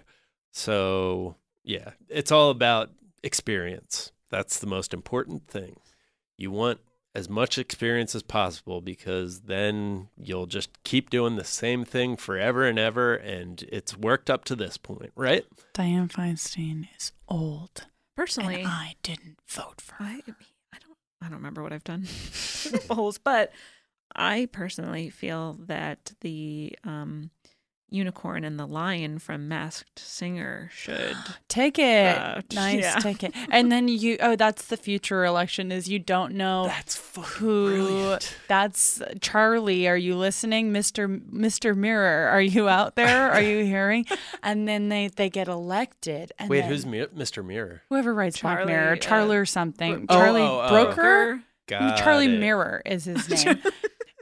So, yeah, it's all about experience. That's the most important thing. You want as much experience as possible because then you'll just keep doing the same thing forever and ever, and it's worked up to this point, right? Dianne Feinstein is old. Personally, And I didn't vote for her. I, I don't I don't remember what I've done polls, but I personally feel that the um, unicorn and the lion from Masked Singer should Take it. Uh, nice, yeah. take it. And then you, oh, that's the future election is you don't know That's fucking who, brilliant. that's Charlie. Are you listening? Mister Mister Mirror, are you out there? Are you hearing? And then they, they get elected. And Wait, then who's Mi- Mister Mirror? whoever writes Black Charlie, Mirror, uh, Charlie or something. Oh, Charlie oh, oh. Broker? Got Charlie it. Mirror is his name.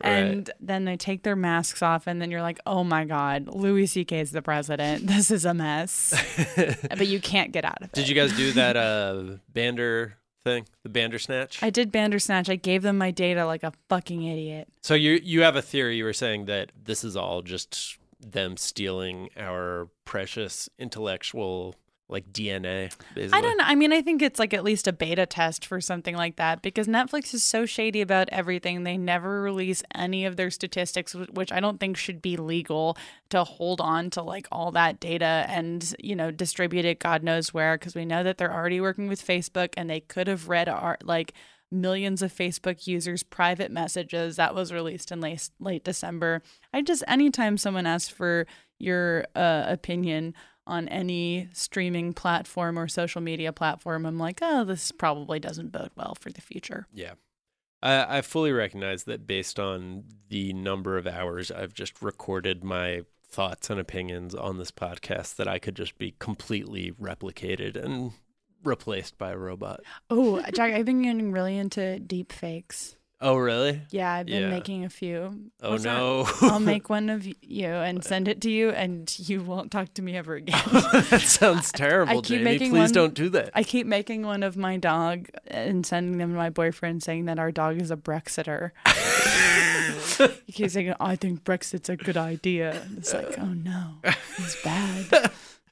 And then they take their masks off, and then you're like, oh my God, Louis C K is the president. This is a mess. But you can't get out of it. Did you guys do that uh, Bander thing, the Bandersnatch? I did Bandersnatch. I gave them my data like a fucking idiot. So you you have a theory. You were saying that this is all just them stealing our precious intellectual, like D N A, basically. I don't know. I mean, I think it's like at least a beta test for something like that, because Netflix is so shady about everything. They never release any of their statistics, which I don't think should be legal, to hold on to like all that data and, you know, distribute it God knows where, because we know that they're already working with Facebook, and they could have read our like millions of Facebook users' private messages that was released in late, late December. I just, anytime someone asks for your uh, opinion on any streaming platform or social media platform, I'm like, oh, this probably doesn't bode well for the future. Yeah. I, I fully recognize that based on the number of hours I've just recorded my thoughts and opinions on this podcast, that I could just be completely replicated and replaced by a robot. Oh, Jack, I've been getting really into deep fakes. Oh, really? Yeah, I've been Yeah. making a few. Oh, What's no. that? I'll make one of you and send it to you, and you won't talk to me ever again. That sounds terrible, I keep Jamie. making Please one- don't do that. I keep making one of my dog and sending them to my boyfriend, saying that our dog is a Brexiter. He keeps saying, I think Brexit's a good idea. And it's like, oh no, it's bad.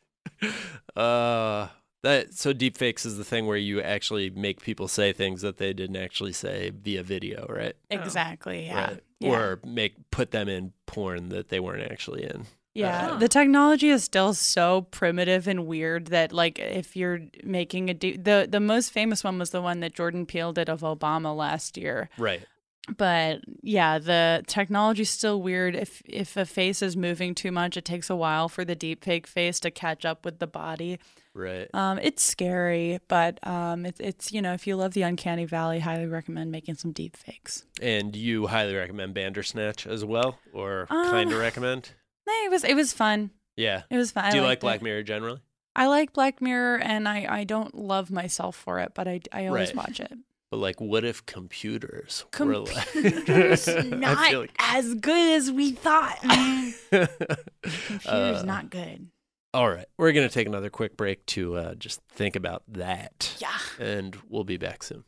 Uh, that so deepfakes is the thing where you actually make people say things that they didn't actually say via video, right? Exactly. Yeah. Right. Yeah. Or make put them in porn that they weren't actually in. Yeah, the technology is still so primitive and weird that, like, if you're making a de- the the most famous one was the one that Jordan Peele did of Obama last year. Right. But yeah, the technology's still weird. If if a face is moving too much, it takes a while for the deepfake face to catch up with the body. Right. Um, it's scary, but um, it's it's you know, if you love the Uncanny Valley, highly recommend making some deepfakes. And you highly recommend Bandersnatch as well, or Um, kind of recommend? No, it was it was fun. Yeah. It was fun. Do I you like liked Black it. Mirror generally? I like Black Mirror, and I, I don't love myself for it, but I, I always Right. watch it. But like, what if computers were like... Computers I not feel like- as good as we thought, man. Computers Uh, not good. All right. We're going to take another quick break to uh, just think about that. Yeah. And we'll be back soon.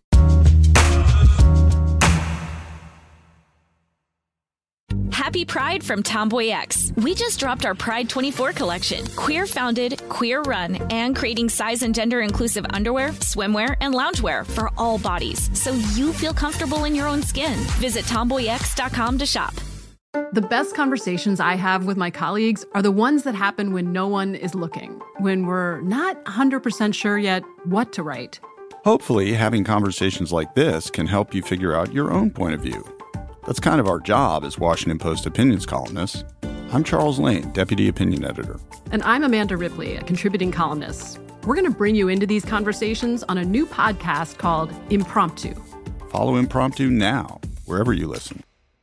Happy Pride from Tomboy X. We just dropped our Pride twenty-four collection. Queer founded, queer run, and creating size and gender inclusive underwear, swimwear, and loungewear for all bodies, so you feel comfortable in your own skin. Visit tomboy x dot com to shop. The best conversations I have with my colleagues are the ones that happen when no one is looking, when we're not one hundred percent sure yet what to write. Hopefully, having conversations like this can help you figure out your own point of view. That's kind of our job as Washington Post opinions columnists. I'm Charles Lane, Deputy Opinion Editor. And I'm Amanda Ripley, a contributing columnist. We're going to bring you into these conversations on a new podcast called Impromptu. Follow Impromptu now, wherever you listen.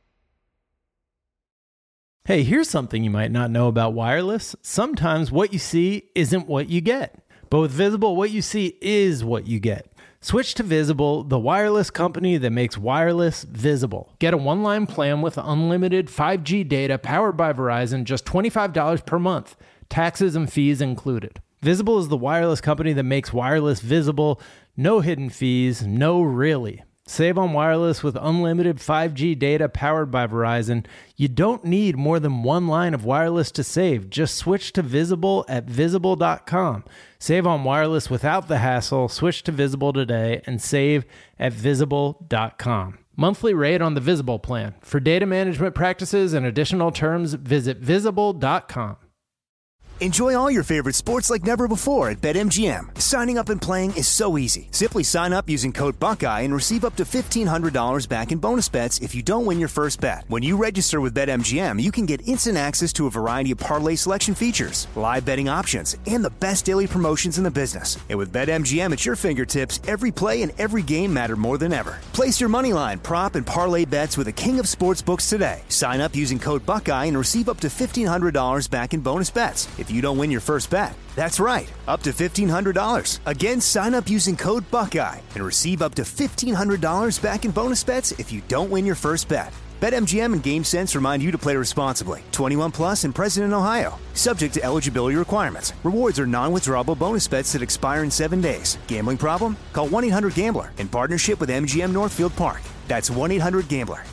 Hey, here's something you might not know about wireless. Sometimes what you see isn't what you get. But with Visible, what you see is what you get. Switch to Visible, the wireless company that makes wireless visible. Get a one-line plan with unlimited five G data powered by Verizon, just twenty-five dollars per month, taxes and fees included. Visible is the wireless company that makes wireless visible. No hidden fees, no really. Save on wireless with unlimited five G data powered by Verizon. You don't need more than one line of wireless to save. Just switch to Visible at visible dot com. Save on wireless without the hassle. Switch to Visible today and save at visible dot com. Monthly rate on the Visible plan. For data management practices and additional terms, visit visible dot com. Enjoy all your favorite sports like never before at BetMGM. Signing up and playing is so easy. Simply sign up using code Buckeye and receive up to fifteen hundred dollars back in bonus bets if you don't win your first bet. When you register with BetMGM, you can get instant access to a variety of parlay selection features, live betting options, and the best daily promotions in the business. And with BetMGM at your fingertips, every play and every game matter more than ever. Place your moneyline, prop, and parlay bets with the king of sportsbooks today. Sign up using code Buckeye and receive up to fifteen hundred dollars back in bonus bets if you don't win your first bet. That's right, up to fifteen hundred dollars. Again, sign up using code Buckeye and receive up to fifteen hundred dollars back in bonus bets if you don't win your first bet. BetMGM and GameSense remind you to play responsibly. twenty-one plus and present in Ohio. Subject to eligibility requirements. Rewards are non-withdrawable bonus bets that expire in seven days. Gambling problem? Call one eight hundred gambler in partnership with M G M Northfield Park. That's one eight hundred gambler.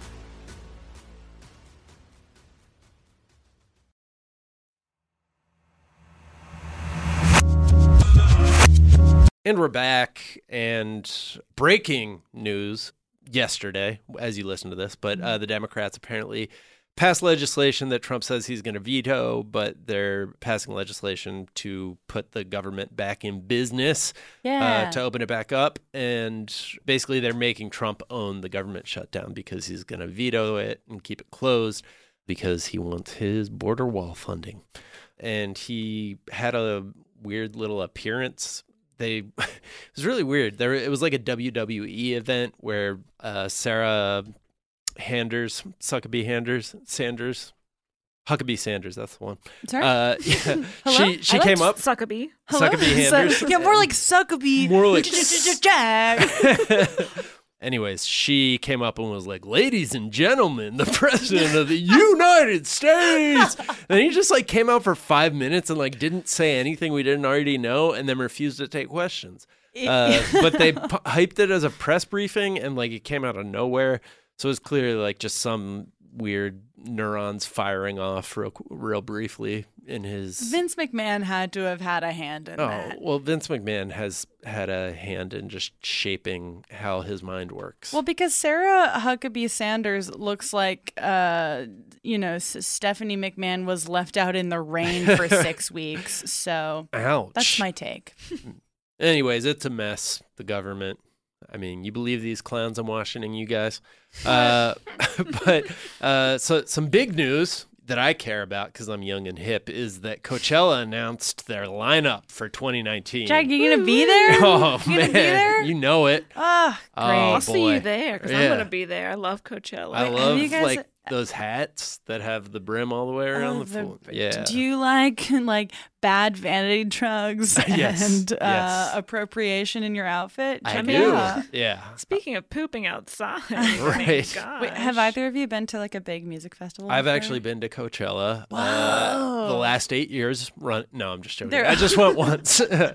And we're back, and breaking news yesterday, as you listen to this, but uh, the Democrats apparently passed legislation that Trump says he's going to veto, but they're passing legislation to put the government back in business, Yeah. uh, to open it back up. And basically they're making Trump own the government shutdown because he's going to veto it and keep it closed because he wants his border wall funding. And he had a weird little appearance. They, it was really weird. There, it was like a W W E event where uh, Sarah Handers, Huckabee Handers, Sanders, Huckabee Sanders, that's the one. Sorry? Uh, yeah, Hello? she she I came liked up. Suckabee. Suckabee Handers. So, yeah, more like Suckabee. More like Jack. Anyways, she came up and was like, "Ladies and gentlemen, the president of the United States." And he just like came out for five minutes and like didn't say anything we didn't already know, and then refused to take questions. Uh, but they p- hyped it as a press briefing, and like it came out of nowhere. So it was clearly like just some weird neurons firing off real, real briefly in his. Vince McMahon had to have had a hand in Oh, that. well, Vince McMahon has had a hand in just shaping how his mind works. Well, because Sarah Huckabee Sanders looks like, uh, you know, S- Stephanie McMahon was left out in the rain for six weeks. So Ouch. that's my take. Anyways, it's a mess, the government. I mean, you believe these clowns in Washington, you guys. Uh, but uh, so some big news that I care about because I'm young and hip is that Coachella announced their lineup for twenty nineteen. Jack, you going to be there? Oh, you man. gonna be there? You know it. Ah, Oh, great. I'll see boy. you there because I'm Yeah. going to be there. I love Coachella. I Wait, have love you guys- like those hats that have the brim all the way around Oh, the, the- floor. Yeah. Do you like like bad vanity drugs Yes, and uh, yes. appropriation in your outfit? I Check do. it out. Yeah. Speaking of pooping outside, oh my Right. gosh. Wait, have either of you been to like a big music festival? I've before? actually been to Coachella. Uh, Whoa. the last eight years. Run. No, I'm just joking. There- I just went once, uh,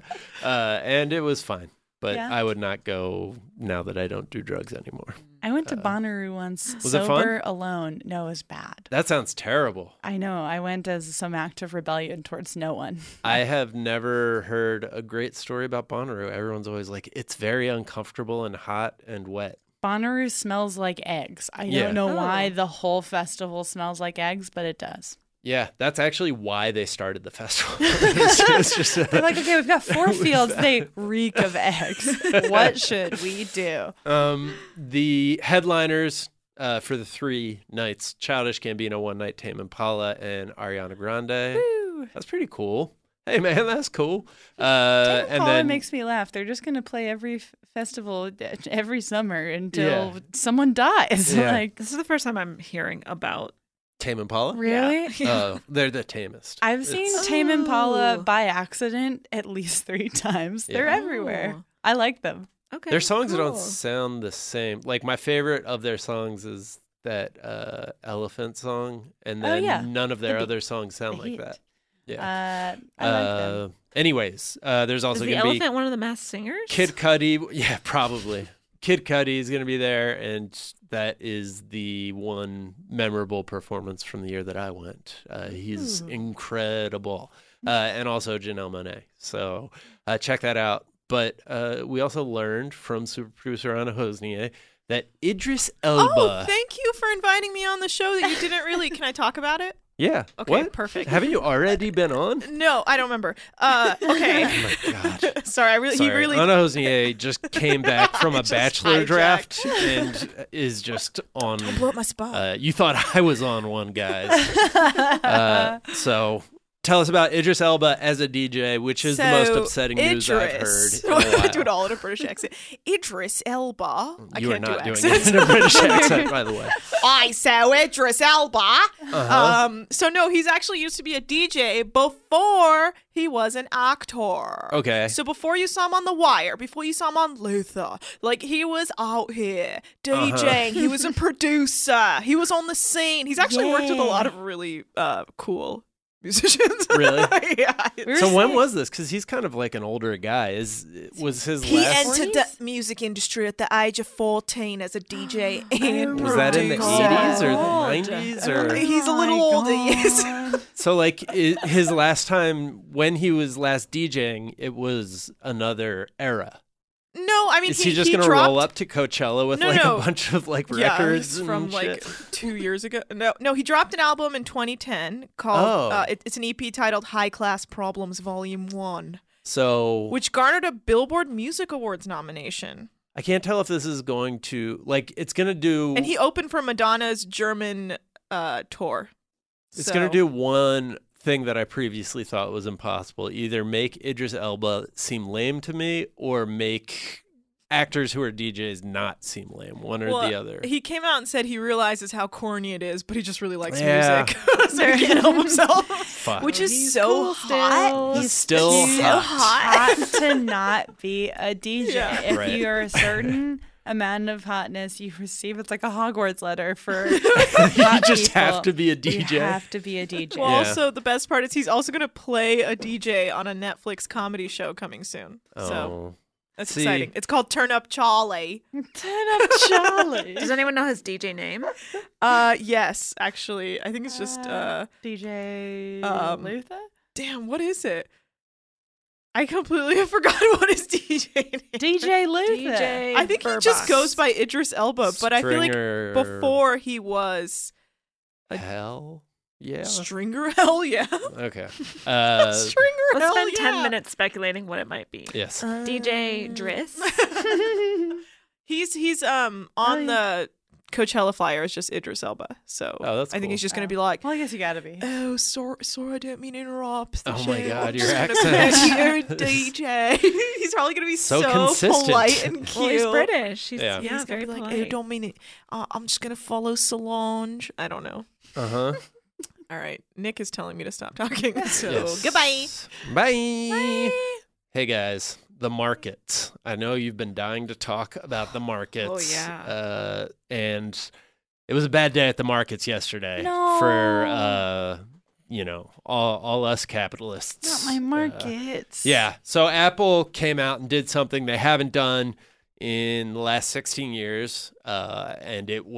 and it was fine. But Yeah. I would not go now that I don't do drugs anymore. I went to Bonnaroo once, was it sober fun? alone. No, it was bad. That sounds terrible. I know. I went as some act of rebellion towards no one. I have never heard a great story about Bonnaroo. Everyone's always like, it's very uncomfortable and hot and wet. Bonnaroo smells like eggs. I Yeah. don't know why Oh. the whole festival smells like eggs, but it does. Yeah, that's actually why they started the festival. it's, it's just a- They're like, okay, we've got four fields. They reek of eggs. What should we do? Um, the headliners uh, for the three nights: Childish Gambino, One Night, Tame Impala, and Ariana Grande. Woo. That's pretty cool. Hey man, that's cool. Uh, Tame and Impala then makes me laugh. They're just gonna play every f- festival uh, every summer until Yeah. someone dies. Yeah. Like, This is the first time I'm hearing about. Tame Impala. really? Oh, they're the tamest. I've seen It's- Tame Impala Oh. by accident at least three times. They're Yeah. everywhere. Oh. I like them. Okay. Their songs cool. don't sound the same. Like my favorite of their songs is that uh, Elephant song, and Oh, then yeah. none of their The- other songs sound the like heat. that. Yeah. Uh, I like them. Uh, anyways, uh, there's also Is the going to be elephant one of the Masked Singers? Kid Cudi. Yeah, probably. Kid Cudi is going to be there, and that is the one memorable performance from the year that I went. Uh, he's Ooh. incredible. Uh, and also Janelle Monáe. So uh, check that out. But uh, we also learned from super producer Anna Hosnier that Idris Elba. Oh, thank you for inviting me on the show that you didn't really. Can I talk about it? Yeah. Okay, What? perfect. Haven't you already been on? No, I don't remember. Uh, okay. Oh my God. Sorry, I really. Sorry. He really. Anna Hosnier just came back from a Just bachelor hijacked. draft and is just on. Don't blow up my spot. Uh, you thought I was on one, guys. uh, so Tell us about Idris Elba as a D J, which is so, the most upsetting news I've heard. Idris. in a while. Do it all in a British accent. Idris Elba. I You are can't not do doing accents. it in a British accent, by the way. I saw Idris Elba. Uh-huh. Um, so no, he's actually used to be a D J before he was an actor. Okay. So before you saw him on The Wire, before you saw him on Luther, like he was out here DJing. Uh-huh. He was a producer. He was on the scene. He's actually worked with a lot of really uh, cool musicians. Really? Yeah. So when was this? Because he's kind of like an older guy. Is was his He last? entered the music industry at the age of fourteen as a D J and Was that in the producer. eighties or the nineties or? He's a little older, yes. So like i his last time when he was last DJing, it was another era. No, I mean, Is he, he just he gonna dropped... roll up to Coachella with no, like no. a bunch of like Yeah, records and from shit? like two years ago? No, no, he dropped an album in twenty ten called. Oh. Uh, it, it's an E P titled "High Class Problems Volume One," So which garnered a Billboard Music Awards nomination. I can't tell if this is going to like it's gonna do. And he opened for Madonna's German uh, tour. It's So- gonna do one thing that I previously thought was impossible: either make Idris Elba seem lame to me, or make actors who are D Js not seem lame. One or Well, the other. He came out and said he realizes how corny it is, but he just really likes Yeah. music, so he can't help himself. Fuck. Which is He's so cool hot. still. He's still so hot. hot to not be a D J. Yeah. If Right. you're a certain amount of hotness, you receive it's like a Hogwarts letter for You hot just people. have to be a D J. You have to be a D J. Well, Yeah. also the best part is he's also going to play a D J on a Netflix comedy show coming soon. So Oh. that's See. exciting. It's called Turn Up Charlie. Turn up Charlie. Does anyone know his D J name? Uh, yes, actually, I think it's just uh, D J um, Luther? damn, what is it? I completely have forgotten what his D J name. D J Luther. D J I think he just Burbox. goes by Idris Elba, but I feel like Stringer- before he was Hell yeah. Stringer. Hell yeah, Okay. Uh, Stringer. Let's hell spend yeah. ten minutes speculating what it might be. yes. D J Driss. He's he's um on the Coachella flyer is just Idris Elba. So Oh, that's I think cool. he's just gonna be like, Well, I guess you gotta be. oh, sorry, sorry, I didn't mean to interrupt. the Oh my show. God, I'm your just gonna accent. make you a D J. He's probably gonna be So so, consistent. polite and cute. Well, he's British. He's, Yeah. yeah, He's very gonna be like, polite. oh, don't mean it. Uh, I'm just gonna follow Solange. I don't know. Uh huh. All right, Nick is telling me to stop talking. So Yes. goodbye. Bye. Hey guys, the markets. I know you've been dying to talk about the markets. Oh, yeah. Uh, and it was a bad day at the markets yesterday No. for uh, you know, all all us capitalists. Not my Uh, markets. yeah. So Apple came out and did something they haven't done in the last sixteen years, uh, and it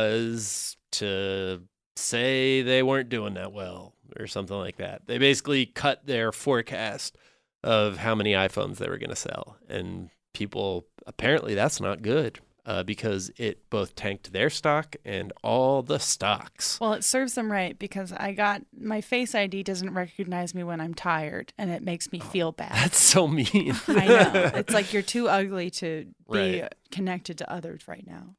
was to say they weren't doing that well or something like that. They basically cut their forecast of how many iPhones they were going to sell, and people apparently that's not good uh, because it both tanked their stock and all the stocks. Well, it serves them right because I got my Face I D doesn't recognize me when I'm tired, and it makes me feel bad. That's so mean. I know. It's like you're too ugly to be Right. connected to others right now.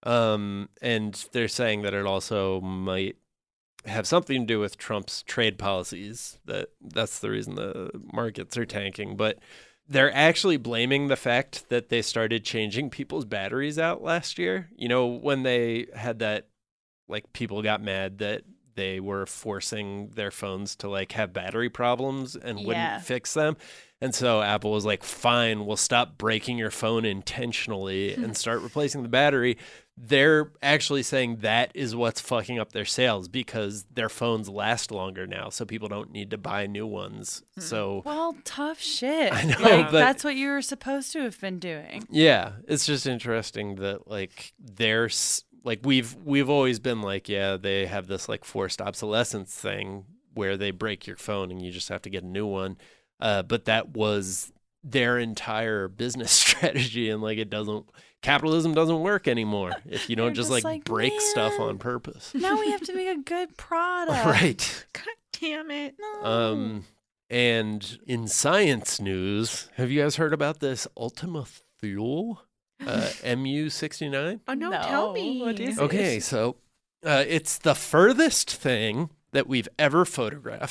Um, and they're saying that it also might have something to do with Trump's trade policies. That that's the reason the markets are tanking. But they're actually blaming the fact that they started changing people's batteries out last year. You know, when they had that, like people got mad that they were forcing their phones to like have battery problems and wouldn't Yeah. fix them. And so Apple was like, fine, we'll stop breaking your phone intentionally and start replacing the battery. They're actually saying that is what's fucking up their sales because their phones last longer now. So people don't need to buy new ones. So Well, tough shit. I know, Like, but- that's what you were supposed to have been doing. yeah, it's just interesting that like there's like we've we've always been like, yeah, they have this like forced obsolescence thing where they break your phone and you just have to get a new one. Uh, but that was their entire business strategy, and like it doesn't capitalism doesn't work anymore if you don't They're just, just like, like, break stuff "Man, on purpose. Now we have to make a good product. Right. God damn it. No. Um, and in science news, have you guys heard about this Ultima Thule uh, M U sixty-nine? Oh, no, No, tell me. what is it? Okay, so uh, it's the furthest thing that we've ever photographed.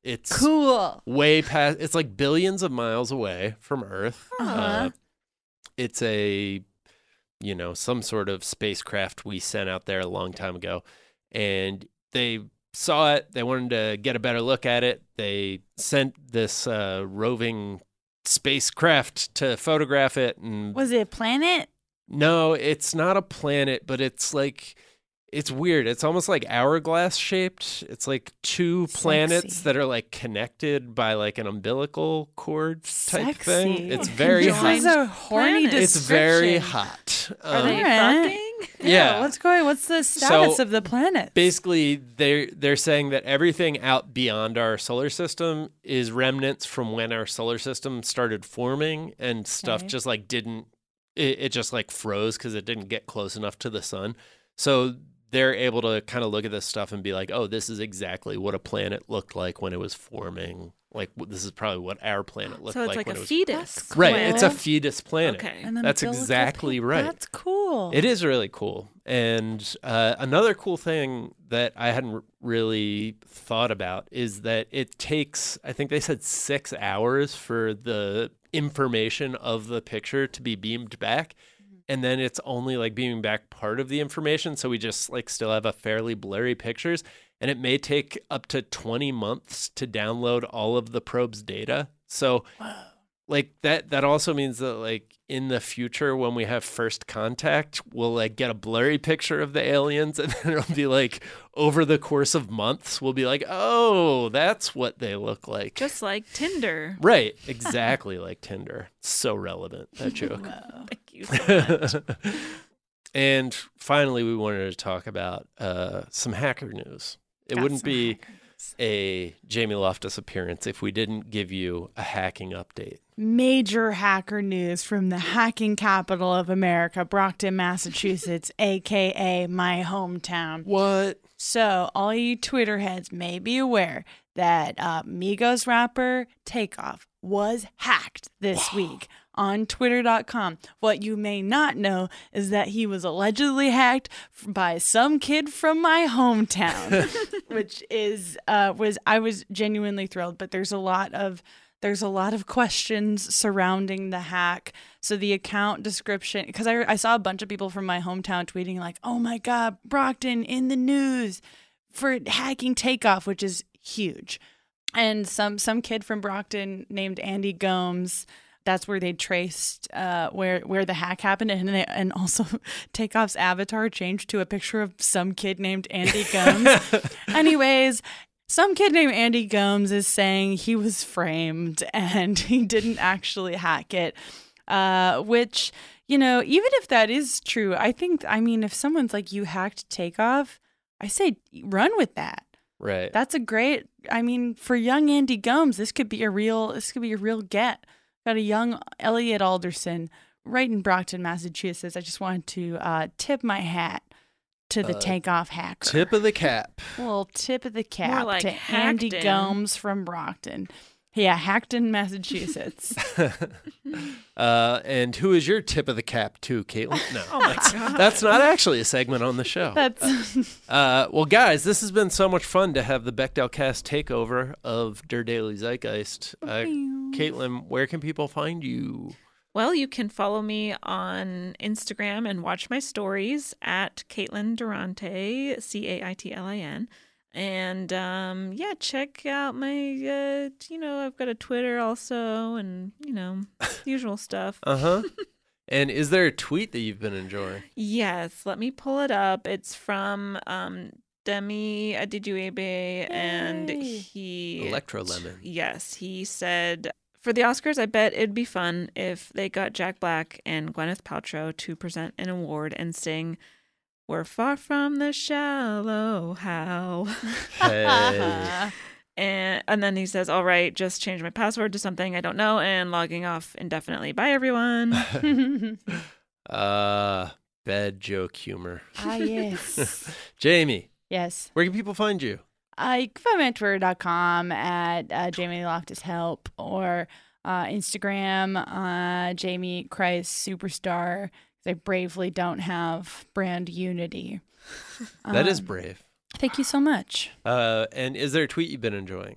It's cool. Way past. It's like billions of miles away from Earth. Uh-huh. Uh, it's a, you know, some sort of spacecraft we sent out there a long time ago, and they saw it. They wanted to get a better look at it. They sent this uh, roving spacecraft to photograph it. And Was it a planet? no, it's not a planet, but it's like, it's weird. It's almost like hourglass shaped. It's like two planets Sexy. that are like connected by like an umbilical cord type Sexy. thing. It's very This hot. is a horny description. It's very hot. Are they Um, fucking? Yeah. What's going? What's the status So, of the planet? Basically, they're they're saying that everything out beyond our solar system is remnants from when our solar system started forming, and stuff Okay. just like didn't. It, it just like froze because it didn't get close enough to the sun. So they're able to kind of look at this stuff and be like, oh, this is exactly what a planet looked like when it was forming. Like, w- this is probably what our planet looked So it's like like when a it was fetus. Right, planet. it's a fetus planet. Okay. An That's umbilical exactly pla- right. That's cool. It is really cool. And uh, another cool thing that I hadn't r- really thought about is that it takes, I think they said six hours for the information of the picture to be beamed back. And then it's only like beaming back part of the information. So we just like still have a fairly blurry pictures. And it may take up to twenty months to download all of the probe's data. So like that that also means that like in the future when we have first contact, we'll like get a blurry picture of the aliens, and then it'll be like over the course of months we'll be like, oh, that's what they look like. Just like Tinder. Right, exactly like Tinder. So relevant, that joke. Thank you so much. And finally, we wanted to talk about uh, some hacker news. It Got wouldn't some be hacker news. a Jamie Loftus appearance if we didn't give you a hacking update. Major hacker news from the hacking capital of America, Brockton, Massachusetts, aka my hometown. What? So, all you Twitter heads may be aware that uh, Migos rapper Takeoff was hacked this week on twitter dot com. What you may not know is that he was allegedly hacked f- by some kid from my hometown, which is uh, was I was genuinely thrilled. But there's a lot of there's a lot of questions surrounding the hack. So the account description, because I, I saw a bunch of people from my hometown tweeting like, oh my God, Brockton in the news for hacking Takeoff, which is huge. And some some kid from Brockton named Andy Gomes, that's where they traced uh, where where the hack happened. And they, and also Takeoff's avatar changed to a picture of some kid named Andy Gomes. Anyways, some kid named Andy Gomes is saying he was framed and he didn't actually hack it, uh, which, you know, even if that is true, I think, I mean, if someone's like, you hacked Takeoff, I say run with that. Right. That's a great, I mean, for young Andy Gomes, this could be a real, this could be a real get. Got a young Elliot Alderson right in Brockton, Massachusetts. I just wanted to uh, tip my hat to the Uh, Takeoff hacker. Tip of the cap. Well, tip of the cap like to Andy Hackton. Gomes from Brockton. Yeah, Hackton, Massachusetts. Uh, and who is your tip of the cap to, Caitlin? No, Oh my that's, God. that's not actually a segment on the show. That's Uh, well, guys, this has been so much fun to have the Bechdel Cast takeover of Der Daily Zeitgeist. Uh, Caitlin, where can people find you? Well, you can follow me on Instagram and watch my stories at Caitlin Durante, C A I T L I N. And um, yeah, check out my, uh, you know, I've got a Twitter also and, you know, usual stuff. Uh huh. And is there a tweet that you've been enjoying? Yes, let me pull it up. It's from um, Demi Adijuebe, and he... Electro Lemon. Yes, he said, for the Oscars, I bet it'd be fun if they got Jack Black and Gwyneth Paltrow to present an award and sing, "We're far from the shallow how." Hey. And and then he says, all right, just change my password to something I don't know and logging off indefinitely. Bye, everyone. uh, bad joke humor. ah, yes. Jamie, Yes. where can people find you? Uh, you can find me on twitter dot com at uh, Jamie Loftus Help or uh, Instagram, uh, Jamie Christ Superstar. I bravely don't have brand unity. That is Um, brave. Thank you so much. Uh, and is there a tweet you've been enjoying?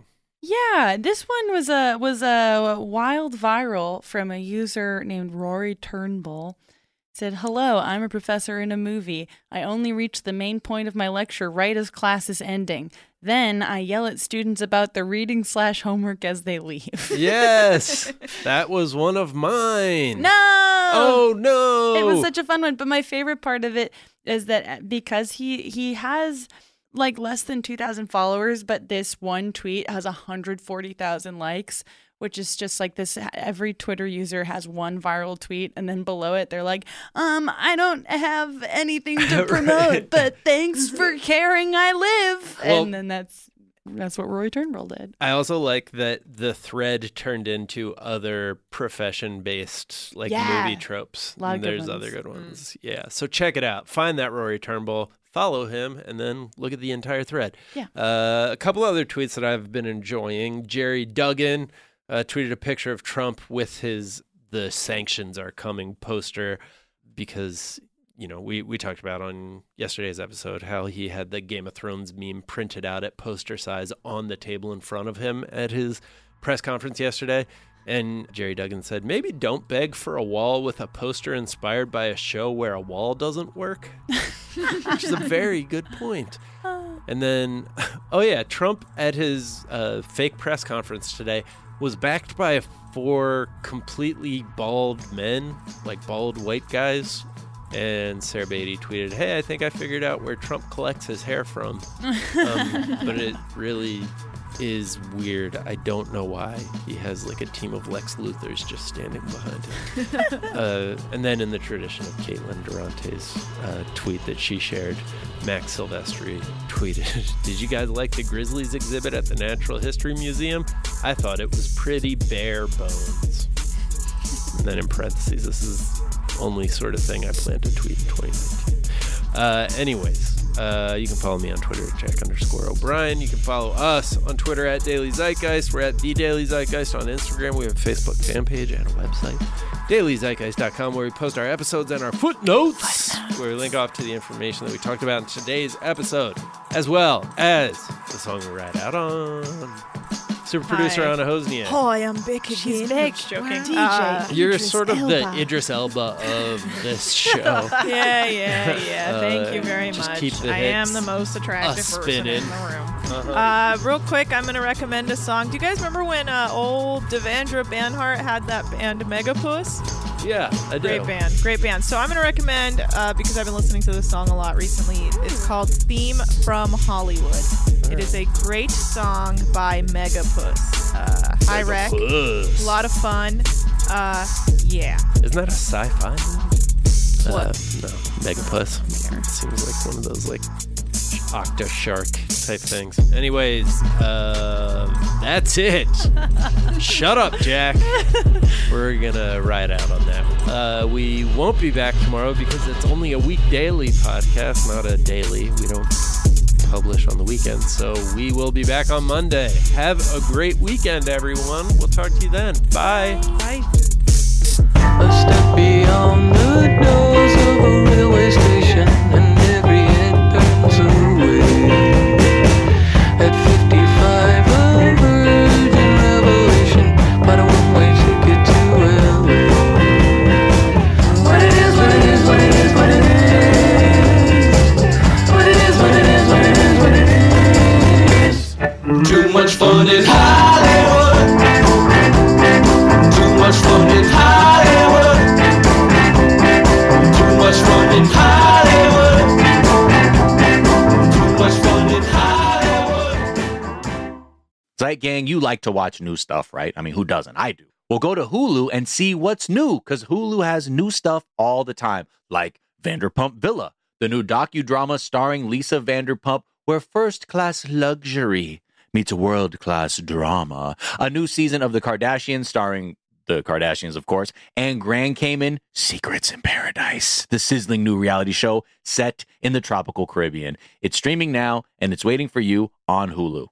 Yeah, this one was a was a wild viral from a user named Rory Turnbull. It said, "Hello, I'm a professor in a movie. I only reach the main point of my lecture right as class is ending. Then I yell at students about the reading slash homework as they leave." Yes, that was one of mine. No! Oh, no! It was such a fun one. But my favorite part of it is that because he, he has like less than two thousand followers, but this one tweet has one hundred forty thousand likes, which is just like this. Every Twitter user has one viral tweet, and then below it, they're like, um, I don't have anything to promote, Right. but thanks for caring I live. Well- and then that's that's what Rory Turnbull did. I also like that the thread turned into other profession-based like Yeah. movie tropes. A lot of And good There's ones. other good ones. Yeah, so check it out. Find that Rory Turnbull, follow him, and then look at the entire thread. Yeah. Uh, a couple other tweets that I've been enjoying. Jerry Duggan uh, tweeted a picture of Trump with his "The Sanctions Are Coming" poster because, you know, we, we talked about on yesterday's episode how he had the Game of Thrones meme printed out at poster size on the table in front of him at his press conference yesterday. And Jerry Duggan said, maybe don't beg for a wall with a poster inspired by a show where a wall doesn't work, which is a very good point. And then, oh yeah, Trump at his uh, fake press conference today was backed by four completely bald men, like bald white guys. And Sarah Beatty tweeted, hey, I think I figured out where Trump collects his hair from. Um, but it really is weird. I don't know why he has like a team of Lex Luthors just standing behind him. uh, and then in the tradition of Caitlin Durante's uh, tweet that she shared, Max Silvestri tweeted, did you guys like the Grizzlies exhibit at the Natural History Museum? I thought it was pretty bare bones. And then in parentheses, this is only sort of thing I plan to tweet in twenty nineteen. Uh, anyways, uh, you can follow me on Twitter at Jack underscore O'Brien. You can follow us on Twitter at Daily Zeitgeist. We're at The Daily Zeitgeist on Instagram. We have a Facebook fan page and a website, daily zeitgeist dot com, where we post our episodes and our footnotes, footnotes, where we link off to the information that we talked about in today's episode, as well as the song we ride out on. Super producer Hi. Anna Hosniak. Hi, I'm back again. She's back. Just joking. D J. Uh, You're Idris sort of Elba. the Idris Elba of this show. yeah, yeah, yeah. Thank Uh, you very just much. keep the I am hits the most attractive a person spinning. in the room. Uh-huh. Uh, real quick, I'm going to recommend a song. Do you guys remember when uh, old Devendra Banhart had that band Megapuss? Yeah, I do. Great band, great band. So I'm going to recommend, uh, because I've been listening to this song a lot recently, it's called Theme from Hollywood. It is a great song by Megapuss. Uh, hi, Rec. Megapuss. A lot of fun. Uh, yeah. Isn't that a sci-fi movie? What? Uh, no, Megapuss. Seems like one of those like octo shark type things. Anyways, uh, that's it. Shut up, Jack. We're gonna ride out on that. Uh, we won't be back tomorrow because it's only a week daily podcast, not a daily. We don't publish on the weekend, so we will be back on Monday. Have a great weekend, everyone. We'll talk to you then. Bye. Bye. A step beyond the doors of a railway station, and every head turns away. At fifty-five, a virgin revelation, but a one-way ticket to L A. What it is, what it is, what it is, what it is. What it is, what it is, what it is, what it is. Too much fun in Hollywood. Too much fun in Hollywood. Too much fun in Hollywood. Too much fun in Hollywood. Zeit Gang, you like to watch new stuff, right? I mean, who doesn't? I do. Well, go to Hulu and see what's new, because Hulu has new stuff all the time, like Vanderpump Villa, the new docudrama starring Lisa Vanderpump, where first-class luxury meets world-class drama. A new season of The Kardashians starring the Kardashians, of course, and Grand Cayman Secrets in Paradise, the sizzling new reality show set in the tropical Caribbean. It's streaming now, and it's waiting for you on Hulu.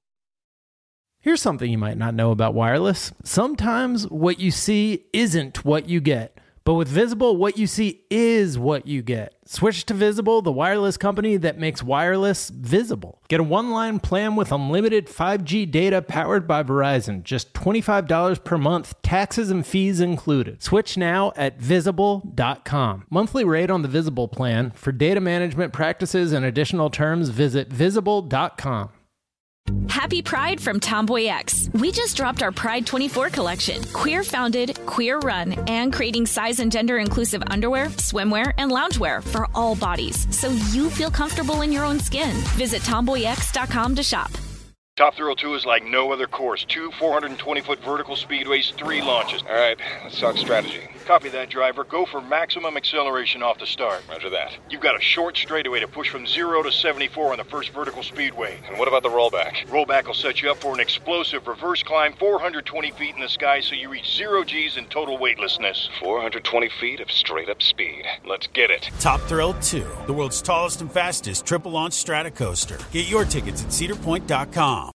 Here's something you might not know about wireless. Sometimes what you see isn't what you get. But with Visible, what you see is what you get. Switch to Visible, the wireless company that makes wireless visible. Get a one-line plan with unlimited five G data powered by Verizon. Just twenty-five dollars per month, taxes and fees included. Switch now at visible dot com. Monthly rate on the Visible plan. For data management practices and additional terms, visit visible dot com. Happy Pride from Tomboy X. We just dropped our Pride twenty-four collection. Queer founded, queer run, and creating size and gender inclusive underwear, swimwear, and loungewear for all bodies, so you feel comfortable in your own skin. Visit tomboy x dot com to shop. Top Thrill two is like no other course. Two four hundred twenty foot vertical speedways, three launches. All right, let's talk strategy. Copy that, driver. Go for maximum acceleration off the start. Roger that. You've got a short straightaway to push from zero to seventy-four on the first vertical speedway. And what about the rollback? Rollback will set you up for an explosive reverse climb four hundred twenty feet in the sky so you reach zero G's in total weightlessness. four hundred twenty feet of straight-up speed. Let's get it. Top Thrill two, the world's tallest and fastest triple-launch strata coaster. Get your tickets at cedar point dot com.